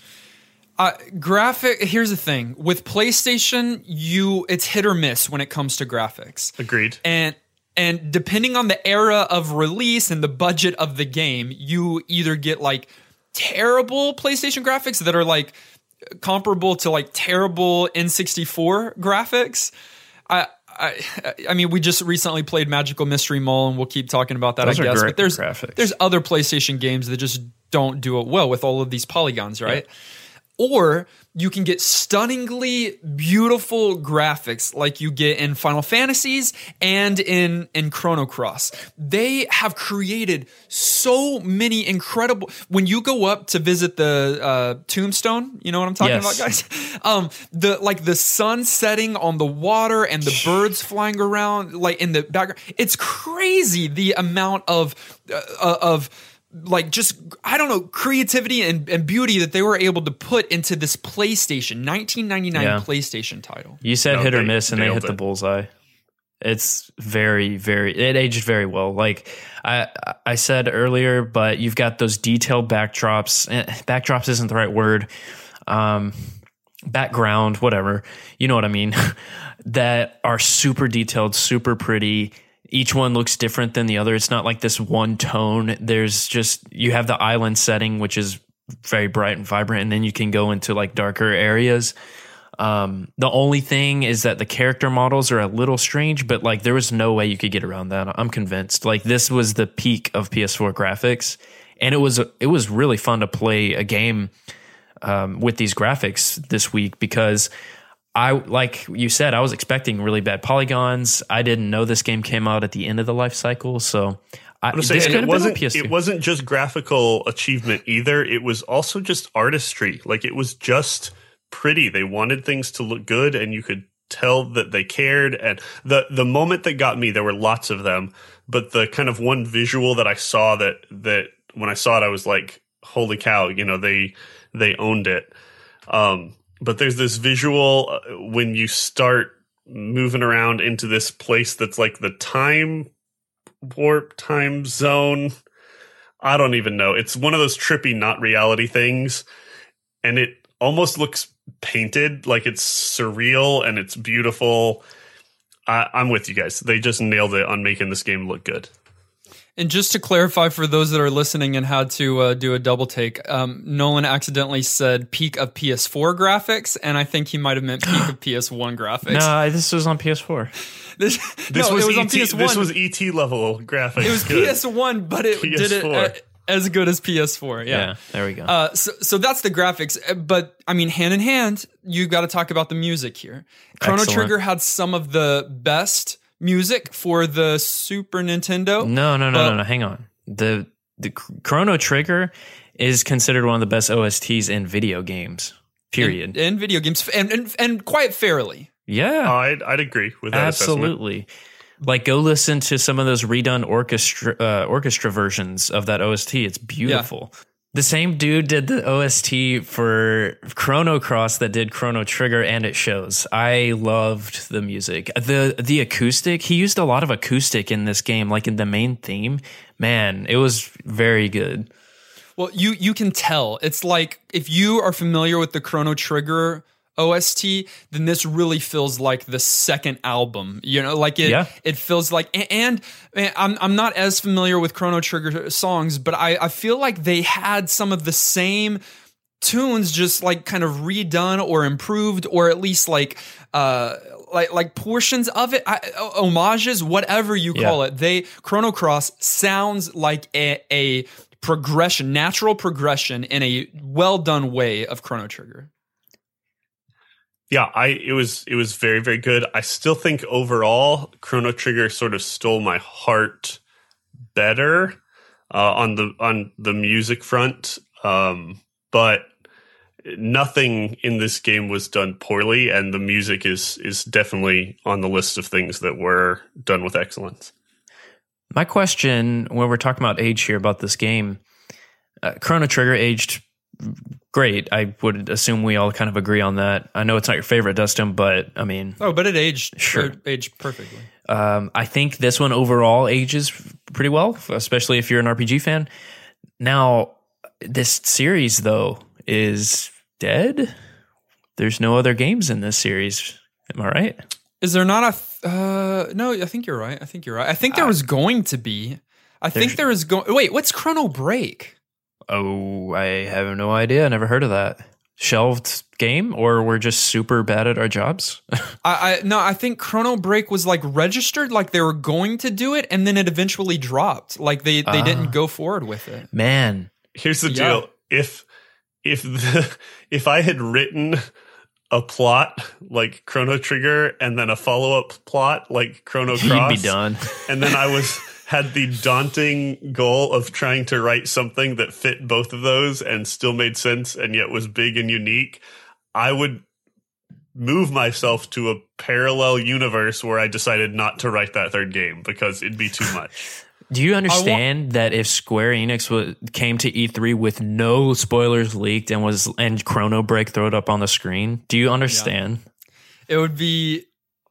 [SPEAKER 2] Uh, graphic. Here's the thing with PlayStation, you it's hit or miss when it comes to graphics.
[SPEAKER 3] Agreed.
[SPEAKER 2] And and depending on the era of release and the budget of the game, you either get like terrible PlayStation graphics that are like comparable to like terrible N sixty-four graphics. I. I, I mean, we just recently played Magical Mystery Mall, and we'll keep talking about that,
[SPEAKER 1] Those
[SPEAKER 2] I guess.
[SPEAKER 1] Are
[SPEAKER 2] but there's
[SPEAKER 1] graphics.
[SPEAKER 2] there's other PlayStation games that just don't do it well with all of these polygons, right? Yeah. Or you can get stunningly beautiful graphics like you get in Final Fantasies and in, in Chrono Cross. They have created so many incredible... When you go up to visit the uh, tombstone, you know what I'm talking
[SPEAKER 1] yes.
[SPEAKER 2] about, guys? Um, the like the sun setting on the water and the birds flying around like in the background. It's crazy the amount of uh, of... like just, I don't know, creativity and, and beauty that they were able to put into this PlayStation, nineteen ninety-nine yeah. PlayStation title.
[SPEAKER 1] You said
[SPEAKER 3] no,
[SPEAKER 1] hit or
[SPEAKER 3] they,
[SPEAKER 1] miss and they hit it. the bullseye. It's very, very, it aged very well. Like I I said earlier, but you've got those detailed backdrops. Eh, backdrops isn't the right word. Um, background, whatever. You know what I mean? That are super detailed, super pretty. Each one looks different than the other. It's not like this one tone. There's just, you have the island setting, which is very bright and vibrant, and then you can go into like darker areas. Um, the only thing is that the character models are a little strange, but like there was no way you could get around that. I'm convinced. Like this was the peak of P S four graphics, and it was it was really fun to play a game um, with these graphics this week because I, like you said, I was expecting really bad polygons. I didn't know this game came out at the end of the life cycle, so I,
[SPEAKER 3] this
[SPEAKER 1] saying,
[SPEAKER 3] it wasn't. It wasn't just graphical achievement either. It was also just artistry. Like it was just pretty. They wanted things to look good, and you could tell that they cared. And the the moment that got me, there were lots of them, but the kind of one visual that I saw that that when I saw it, I was like, "Holy cow!" You know, they they owned it. Um, But there's this visual when you start moving around into this place that's like the time warp, time zone. I don't even know. It's one of those trippy, not reality things. And it almost looks painted, like it's surreal and it's beautiful. I, I'm with you guys. They just nailed it on making this game look good.
[SPEAKER 2] And just to clarify for those that are listening and had to uh, do a double take, um, Nolan accidentally said peak of P S four graphics, and I think he might have meant peak of P S one graphics.
[SPEAKER 1] No, this was on P S four.
[SPEAKER 2] This,
[SPEAKER 3] this
[SPEAKER 2] no,
[SPEAKER 3] was,
[SPEAKER 2] it was
[SPEAKER 3] E T,
[SPEAKER 2] on P S one.
[SPEAKER 3] This was E T level graphics.
[SPEAKER 2] It was
[SPEAKER 3] good.
[SPEAKER 2] P S one, but it
[SPEAKER 3] P S four.
[SPEAKER 2] did it uh, as good as P S four. Yeah,
[SPEAKER 1] Yeah, there we go.
[SPEAKER 2] Uh, so, so that's the graphics. Uh, But I mean, hand in hand, you got to talk about the music here. Chrono
[SPEAKER 1] Excellent.
[SPEAKER 2] Trigger had some of the best music for the Super Nintendo.
[SPEAKER 1] no, no, no,
[SPEAKER 2] but-
[SPEAKER 1] no, no. Hang on. The the Chrono Trigger is considered one of the best O S Ts in video games. Period.
[SPEAKER 2] In, in video games, and, and and quite fairly.
[SPEAKER 1] yeah,
[SPEAKER 3] Oh, I'd, I'd agree with that assessment.
[SPEAKER 1] absolutely. Like, go listen to some of those redone orchestra uh, orchestra versions of that O S T. It's beautiful. The same dude did the O S T for Chrono Cross that did Chrono Trigger, and it shows. I loved the music. The the acoustic, he used a lot of acoustic in this game, like in the main theme. Man, it was very good.
[SPEAKER 2] Well, you you can tell. It's like if you are familiar with the Chrono Trigger O S T, then this really feels like the second album. You know, like it
[SPEAKER 1] Yeah.
[SPEAKER 2] it feels like and, and I'm I'm not as familiar with Chrono Trigger songs, but I, I feel like they had some of the same tunes just like kind of redone or improved, or at least like uh like like portions of it, I, homages, whatever you call
[SPEAKER 1] Yeah.
[SPEAKER 2] it. They Chrono Cross sounds like a, a progression, natural progression in a well done way of Chrono Trigger.
[SPEAKER 3] Yeah, I it was it was very very good. I still think overall Chrono Trigger sort of stole my heart better uh, on the on the music front, um, but nothing in this game was done poorly, and the music is is definitely on the list of things that were done with excellence.
[SPEAKER 1] My question, when we're talking about age here about this game, uh, Chrono Trigger aged great. I would assume we all kind of agree on that. I know it's not your favorite, Dustin, but I mean,
[SPEAKER 2] Oh, but it aged
[SPEAKER 1] Sure.
[SPEAKER 2] it aged perfectly.
[SPEAKER 1] um, I think this one overall ages pretty well, especially if you're an R P G fan. Now, this series, though, is dead. There's no other games in this series. Am I right?
[SPEAKER 2] Is there not a? Th- uh, no, I think you're right. I think you're right. I think there was going to be. I think
[SPEAKER 1] There's-
[SPEAKER 2] there is going. Wait, what's Chrono Break?
[SPEAKER 1] Oh, I have no idea. I never heard of that. Shelved game, or we're just super bad at our jobs?
[SPEAKER 2] I, I no, I think Chrono Break was like registered, like they were going to do it, and then it eventually dropped. Like they they
[SPEAKER 1] Ah.
[SPEAKER 2] didn't go forward with it.
[SPEAKER 1] Man,
[SPEAKER 3] Here's the
[SPEAKER 2] Yeah.
[SPEAKER 3] deal: if if the, if I had written a plot like Chrono Trigger and then a follow up plot like Chrono Cross,
[SPEAKER 1] you'd be done.
[SPEAKER 3] and then I was had the daunting goal of trying to write something that fit both of those and still made sense and yet was big and unique, I would move myself to a parallel universe where I decided not to write that third game because it'd be too much.
[SPEAKER 1] Do you understand that if Square Enix w- came to E three with no spoilers leaked and was and Chrono Break throw it up on the screen? Do you understand?
[SPEAKER 2] It would be.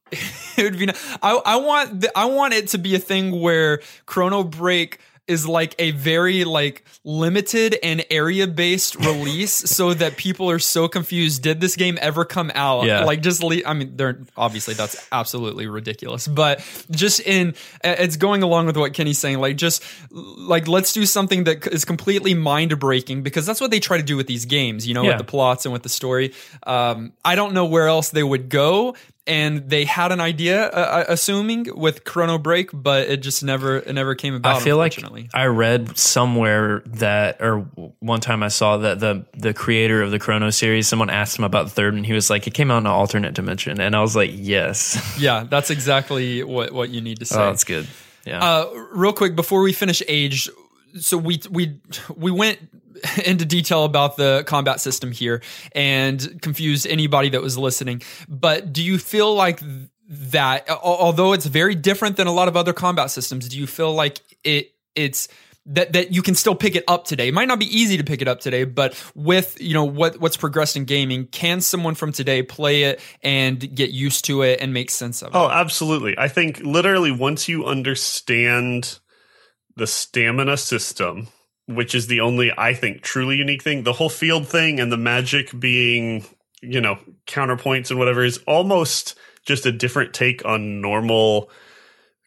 [SPEAKER 2] It would be. I I want the, I want it to be a thing where Chrono Break is like a very like limited and area based release, so that people are so confused. Did this game ever come out?
[SPEAKER 1] Yeah.
[SPEAKER 2] Like just le- I mean, they're obviously that's absolutely ridiculous, but just in it's going along with what Kenny's saying. Like just like let's do something that is completely mind breaking, because that's what they try to do with these games. You know,
[SPEAKER 1] Yeah.
[SPEAKER 2] with the plots and with the story. Um, I don't know where else they would go. And they had an idea, uh, assuming with Chrono Break, but it just never, it never came about.
[SPEAKER 1] I feel like
[SPEAKER 2] unfortunately.
[SPEAKER 1] I read somewhere that, or one time I saw that the the creator of the Chrono series, someone asked him about the third, and he was like, "It came out in an alternate dimension," and I was like, "Yes,
[SPEAKER 2] yeah, that's exactly what what you need to say.
[SPEAKER 1] oh, that's good." Yeah,
[SPEAKER 2] Uh, real quick before we finish Age, so we we we went into detail about the combat system here and confused anybody that was listening. But do you feel like that, al- although it's very different than a lot of other combat systems, do you feel like it it's that that you can still pick it up today? It might not be easy to pick it up today, but with you know what what's progressed in gaming, can someone from today play it and get used to it and make sense of it?
[SPEAKER 3] Oh, absolutely. I think literally once you understand the stamina system, which is the only, I think, truly unique thing, the whole field thing and the magic being, you know, counterpoints and whatever is almost just a different take on normal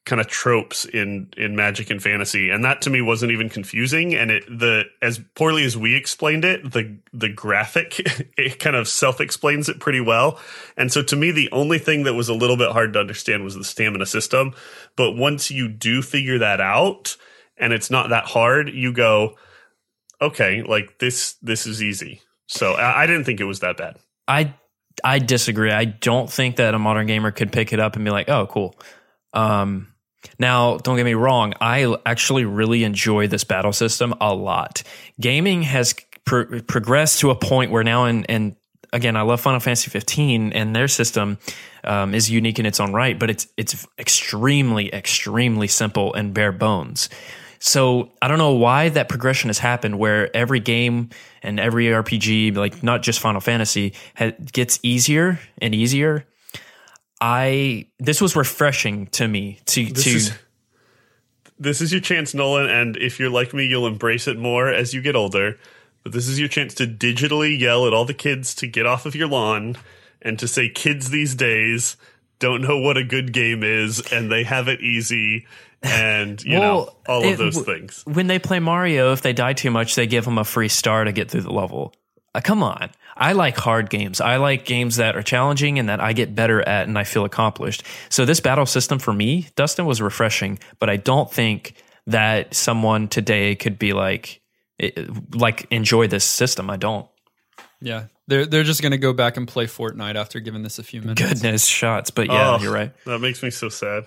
[SPEAKER 3] kind of tropes in in Magic and Fantasy, and that to me wasn't even confusing. And it the as poorly as we explained it, the the graphic it kind of self explains it pretty well. And so to me, the only thing that was a little bit hard to understand was the stamina system. But once you do figure that out, and it's not that hard, you go, okay, like this this is easy. So I, I didn't think it was that bad.
[SPEAKER 1] I I disagree. I don't think that a modern gamer could pick it up and be like, oh, cool. Um, now, don't get me wrong. I actually really enjoy this battle system a lot. Gaming has pro- progressed to a point where now, and and again, I love Final Fantasy fifteen, and their system um, is unique in its own right, but it's it's extremely, extremely simple and bare bones. So I don't know why that progression has happened where every game and every R P G, like not just Final Fantasy, ha- gets easier and easier. I this was refreshing to me to
[SPEAKER 3] this
[SPEAKER 1] to
[SPEAKER 3] is, this is your chance, Nolan, and if you're like me, you'll embrace it more as you get older. But this is your chance to digitally yell at all the kids to get off of your lawn and to say kids these days don't know what a good game is and they have it easy. And, you
[SPEAKER 1] well,
[SPEAKER 3] know, all
[SPEAKER 1] it,
[SPEAKER 3] of those things.
[SPEAKER 1] When they play Mario, if they die too much, they give them a free star to get through the level. Uh, come on. I like hard games. I like games that are challenging and that I get better at and I feel accomplished. So this battle system for me, Dustin, was refreshing, but I don't think that someone today could be like, like enjoy this system. I don't.
[SPEAKER 2] Yeah. They're, they're just going to go back and play Fortnite after giving this a few minutes.
[SPEAKER 1] Goodness shots. But yeah,
[SPEAKER 3] oh,
[SPEAKER 1] you're right.
[SPEAKER 3] That makes me so sad.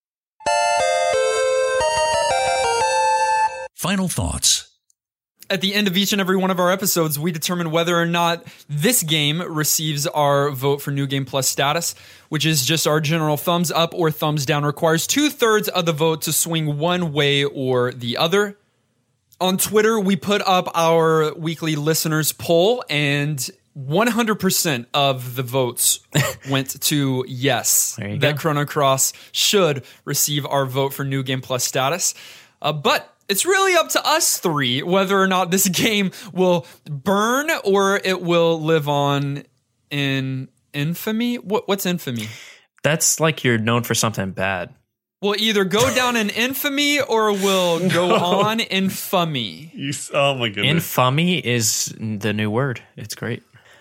[SPEAKER 4] Final thoughts.
[SPEAKER 2] At the end of each and every one of our episodes, we determine whether or not this game receives our vote for New Game Plus status, which is just our general thumbs up or thumbs down. Requires two-thirds of the vote to swing one way or the other. On Twitter, we put up our weekly listeners poll, and one hundred percent of the votes went to yes, that go. Chrono Cross should receive our vote for New Game Plus status. Uh, but it's really up to us three whether or not this game will burn or it will live on in infamy. What, what's infamy?
[SPEAKER 1] That's like you're known for something bad.
[SPEAKER 2] Will either go down in infamy or will go
[SPEAKER 3] No.
[SPEAKER 2] on infamy.
[SPEAKER 3] You, oh my goodness.
[SPEAKER 1] Infamy is the new word. It's great.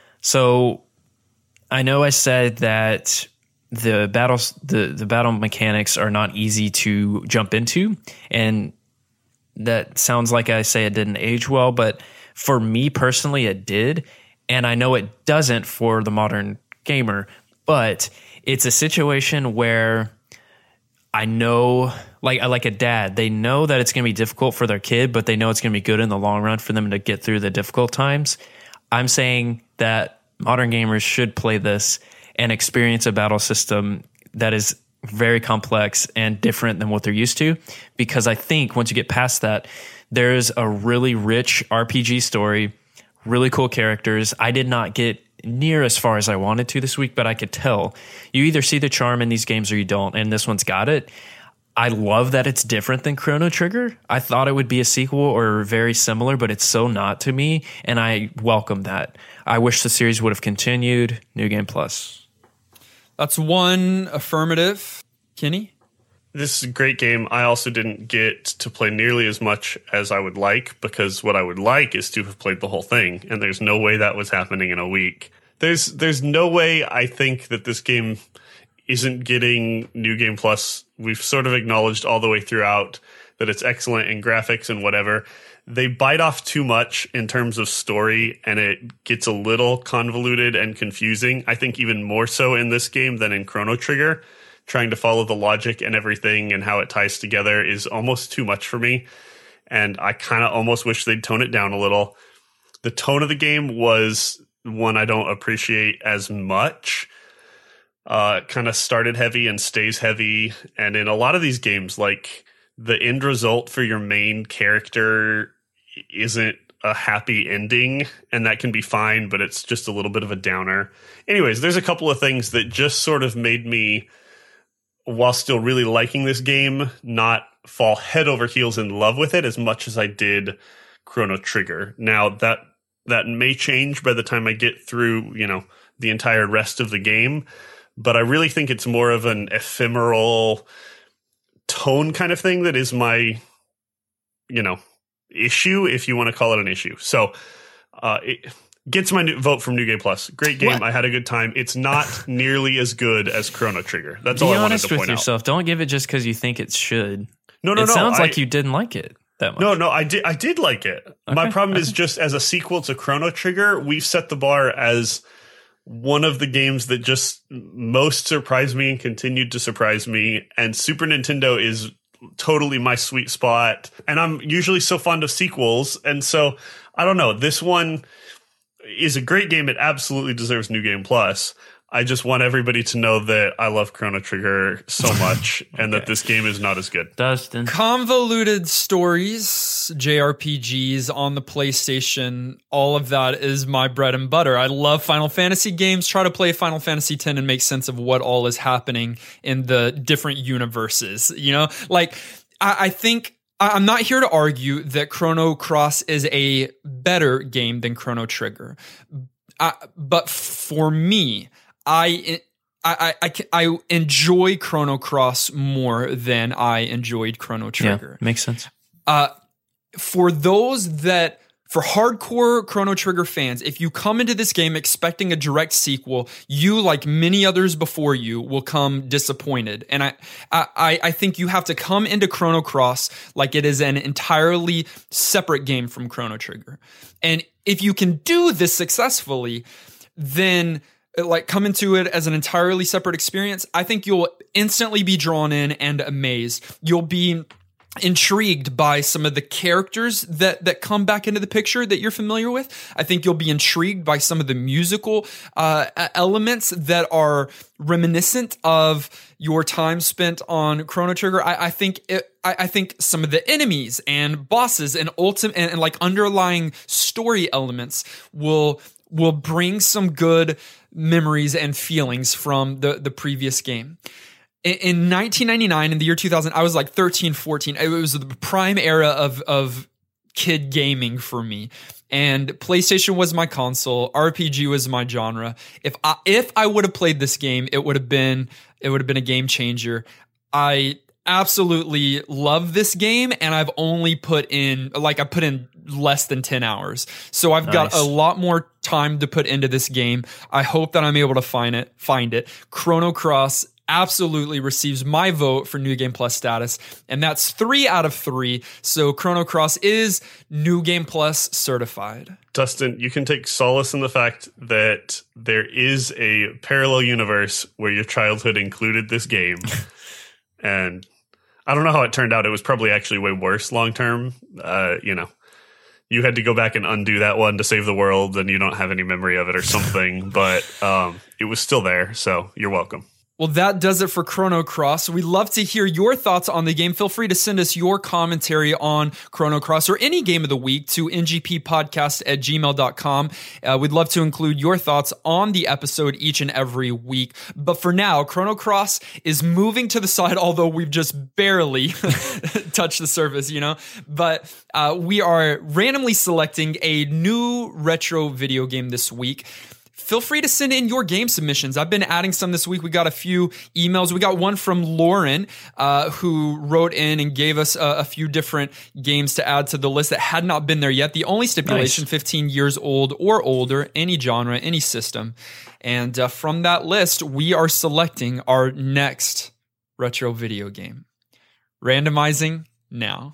[SPEAKER 1] So I know I said that the battles, the, the battle mechanics are not easy to jump into, and that sounds like I say it didn't age well, but for me personally, it did. And I know it doesn't for the modern gamer, but it's a situation where I know, like, like a dad, they know that it's going to be difficult for their kid, but they know it's going to be good in the long run for them to get through the difficult times. I'm saying that modern gamers should play this and experience a battle system that is very complex and different than what they're used to, because I think once you get past that, there's a really rich R P G story, really cool characters. I did not get near as far as I wanted to this week, but I could tell you either see the charm in these games or you don't, and this one's got it. I love that it's different than Chrono Trigger. I thought it would be a sequel or very similar, but it's so not to me, and I welcome that. I wish the series would have continued. New Game Plus.
[SPEAKER 2] That's one affirmative. Kenny?
[SPEAKER 3] This is a great game. I also didn't get to play nearly as much as I would like, because what I would like is to have played the whole thing, and there's no way that was happening in a week. There's there's no way I think that this game isn't getting New Game Plus. We've sort of acknowledged all the way throughout that it's excellent in graphics and whatever. They bite off too much in terms of story, and it gets a little convoluted and confusing. I think even more so in this game than in Chrono Trigger. Trying to follow the logic and everything and how it ties together is almost too much for me. And I kind of almost wish they'd tone it down a little. The tone of the game was one I don't appreciate as much. Uh, it kind of started heavy and stays heavy. And in a lot of these games, like, the end result for your main character isn't a happy ending, and that can be fine, but it's just a little bit of a downer. Anyways, there's a couple of things that just sort of made me, while still really liking this game, not fall head over heels in love with it as much as I did Chrono Trigger. Now, that that may change by the time I get through, you know, the entire rest of the game, but I really think it's more of an ephemeral tone kind of thing that is my, you know, issue, if you want to call it an issue. So uh, it gets my new vote from New Game Plus. Great game. What? I had a good time. It's not nearly as good as Chrono Trigger. That's
[SPEAKER 1] Be
[SPEAKER 3] all I wanted
[SPEAKER 1] honest
[SPEAKER 3] to
[SPEAKER 1] with
[SPEAKER 3] point
[SPEAKER 1] yourself.
[SPEAKER 3] out.
[SPEAKER 1] Don't give it just because you think it should.
[SPEAKER 3] No, no,
[SPEAKER 1] it
[SPEAKER 3] no.
[SPEAKER 1] It sounds
[SPEAKER 3] I,
[SPEAKER 1] like you didn't like it that much.
[SPEAKER 3] No, no, I did. I did like it. Okay, my problem okay. is just as a sequel to Chrono Trigger, we've set the bar as one of the games that just most surprised me and continued to surprise me. And Super Nintendo is totally my sweet spot. And I'm usually so fond of sequels. And so I don't know. This one is a great game. It absolutely deserves New Game Plus. I just want everybody to know that I love Chrono Trigger so much okay. and that this game is not as good.
[SPEAKER 1] Dustin.
[SPEAKER 2] Convoluted stories, J R P Gs on the PlayStation, all of that is my bread and butter. I love Final Fantasy games. Try to play Final Fantasy X and make sense of what all is happening in the different universes. You know, like I, I think I'm not here to argue that Chrono Cross is a better game than Chrono Trigger. I, but for me, I, I, I, I enjoy Chrono Cross more than I enjoyed Chrono Trigger.
[SPEAKER 1] Yeah, makes sense.
[SPEAKER 2] Uh, for those that, for hardcore Chrono Trigger fans, if you come into this game expecting a direct sequel, you, like many others before you, will come disappointed. And I, I, I think you have to come into Chrono Cross like it is an entirely separate game from Chrono Trigger. And if you can do this successfully, then like come into it as an entirely separate experience, I think you'll instantly be drawn in and amazed. You'll be intrigued by some of the characters that that come back into the picture that you're familiar with. I think you'll be intrigued by some of the musical uh, elements that are reminiscent of your time spent on Chrono Trigger. I, I think it, I, I think some of the enemies and bosses and ultimate and, and like underlying story elements will will bring some good memories and feelings from the, the previous game. In, in nineteen ninety-nine, in the year two thousand, I was like thirteen, fourteen. It was the prime era of, of kid gaming for me. And PlayStation was my console. R P G was my genre. If I, if I would have played this game, it would have been, it would have been a game changer. I absolutely love this game, and I've only put in, like I put in less than ten hours. So I've nice. got a lot more time to put into this game. I hope that I'm able to find it, find it. Chrono Cross absolutely receives my vote for New Game Plus status, and that's three out of three. So Chrono Cross is New Game Plus certified.
[SPEAKER 3] Dustin, you can take solace in the fact that there is a parallel universe where your childhood included this game. And I don't know how it turned out. It was probably actually way worse long term. Uh, you know, you had to go back and undo that one to save the world, and you don't have any memory of it or something. But um, it was still there, so you're welcome.
[SPEAKER 2] Well, that does it for Chrono Cross. We'd love to hear your thoughts on the game. Feel free to send us your commentary on Chrono Cross or any game of the week to n g p podcast at gmail dot com. Uh, we'd love to include your thoughts on the episode each and every week. But for now, Chrono Cross is moving to the side, although we've just barely touched the surface, you know? But uh, we are randomly selecting a new retro video game this week. Feel free to send in your game submissions. I've been adding some this week. We got a few emails. We got one from Lauren, uh, who wrote in and gave us a, a few different games to add to the list that had not been there yet. The only stipulation, nice. fifteen years old or older, any genre, any system. And uh, from that list, we are selecting our next retro video game. Randomizing now.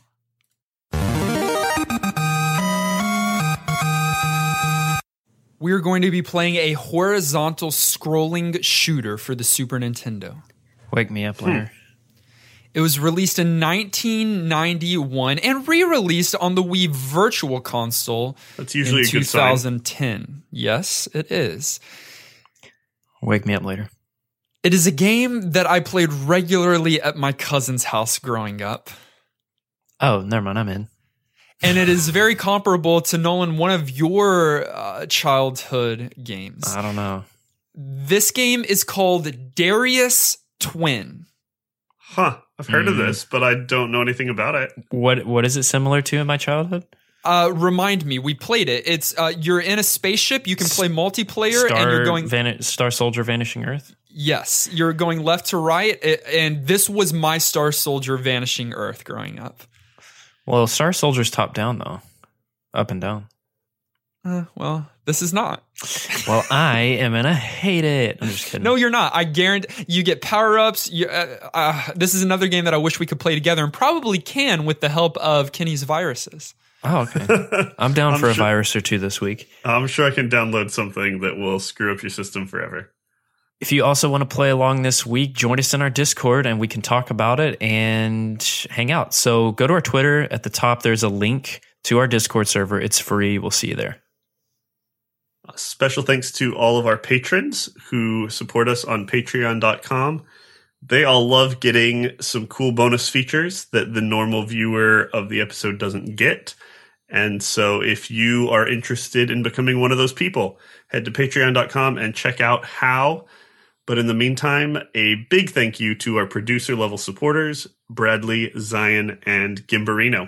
[SPEAKER 2] We're going to be playing a horizontal scrolling shooter for the Super Nintendo.
[SPEAKER 1] Wake me up later.
[SPEAKER 2] Hmm. It was released in nineteen ninety-one and re-released on the Wii Virtual Console.
[SPEAKER 3] That's usually
[SPEAKER 2] in
[SPEAKER 3] a good
[SPEAKER 2] twenty ten. Sign. Yes, it is.
[SPEAKER 1] Wake me up later.
[SPEAKER 2] It is a game that I played regularly at my cousin's house growing up.
[SPEAKER 1] Oh, never mind. I'm in.
[SPEAKER 2] And it is very comparable to, Nolan, one of your uh, childhood games.
[SPEAKER 1] I don't know.
[SPEAKER 2] This game is called Darius Twin.
[SPEAKER 3] Huh. I've heard mm. of this, but I don't know anything about it.
[SPEAKER 1] What What is it similar to in my childhood?
[SPEAKER 2] Uh, remind me. We played it. It's uh, you're in a spaceship. You can play multiplayer,
[SPEAKER 1] Star
[SPEAKER 2] and you're going
[SPEAKER 1] Van- Star Soldier Vanishing Earth.
[SPEAKER 2] Yes, you're going left to right, and this was my Star Soldier Vanishing Earth growing up.
[SPEAKER 1] Well, Star Soldier's top down though, up and down.
[SPEAKER 2] Uh, well, this is not.
[SPEAKER 1] Well, I am gonna hate it. I'm just kidding.
[SPEAKER 2] No, you're not. I guarantee you get power ups. You, uh, uh, this is another game that I wish we could play together, and probably can with the help of Kenny's viruses.
[SPEAKER 1] Oh, okay. I'm down
[SPEAKER 3] I'm
[SPEAKER 1] for a
[SPEAKER 3] sure-
[SPEAKER 1] virus or two this week.
[SPEAKER 3] I'm sure I can download something that will screw up your system forever.
[SPEAKER 1] If you also want to play along this week, join us in our Discord and we can talk about it and hang out. So go to our Twitter. At the top, there's a link to our Discord server. It's free. We'll see you there.
[SPEAKER 3] Special thanks to all of our patrons who support us on patreon dot com. They all love getting some cool bonus features that the normal viewer of the episode doesn't get. And so if you are interested in becoming one of those people, head to patreon dot com and check out how. But in the meantime, a big thank you to our producer level supporters, Bradley, Zion, and Gimbarino.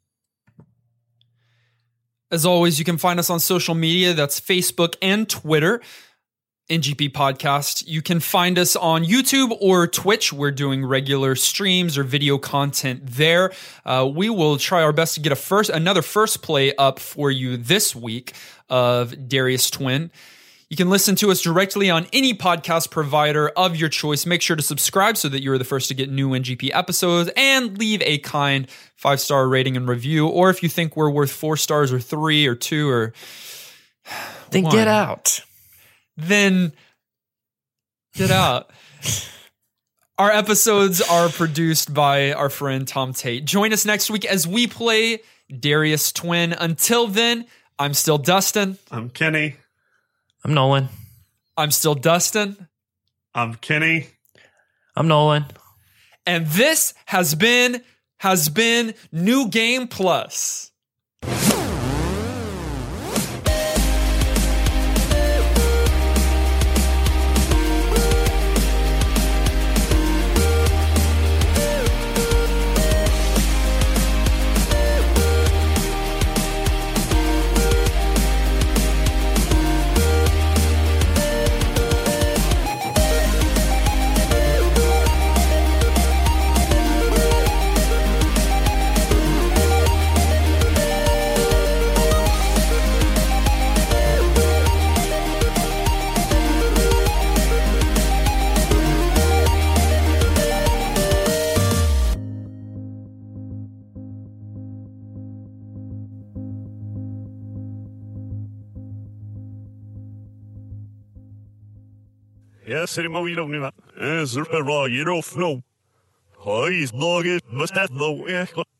[SPEAKER 2] As always, you can find us on social media. That's Facebook and Twitter, N G P Podcast. You can find us on YouTube or Twitch. We're doing regular streams or video content there. Uh, we will try our best to get a first, another first play up for you this week of Darius Twin. You can listen to us directly on any podcast provider of your choice. Make sure to subscribe so that you're the first to get new N G P episodes, and leave a kind five-star rating and review. Or if you think we're worth four stars or three or two or
[SPEAKER 1] Then
[SPEAKER 2] one,
[SPEAKER 1] get out.
[SPEAKER 2] Then get out. Our episodes are produced by our friend Tom Tate. Join us next week as we play Darius Twin. Until then, I'm still Dustin.
[SPEAKER 3] I'm Kenny.
[SPEAKER 1] I'm Nolan.
[SPEAKER 2] I'm still Dustin.
[SPEAKER 3] I'm Kenny.
[SPEAKER 1] I'm Nolan.
[SPEAKER 2] And this has been has been New Game Plus.
[SPEAKER 4] Yes, anymore you don't know. As a raw, you don't know. He's logged, must have the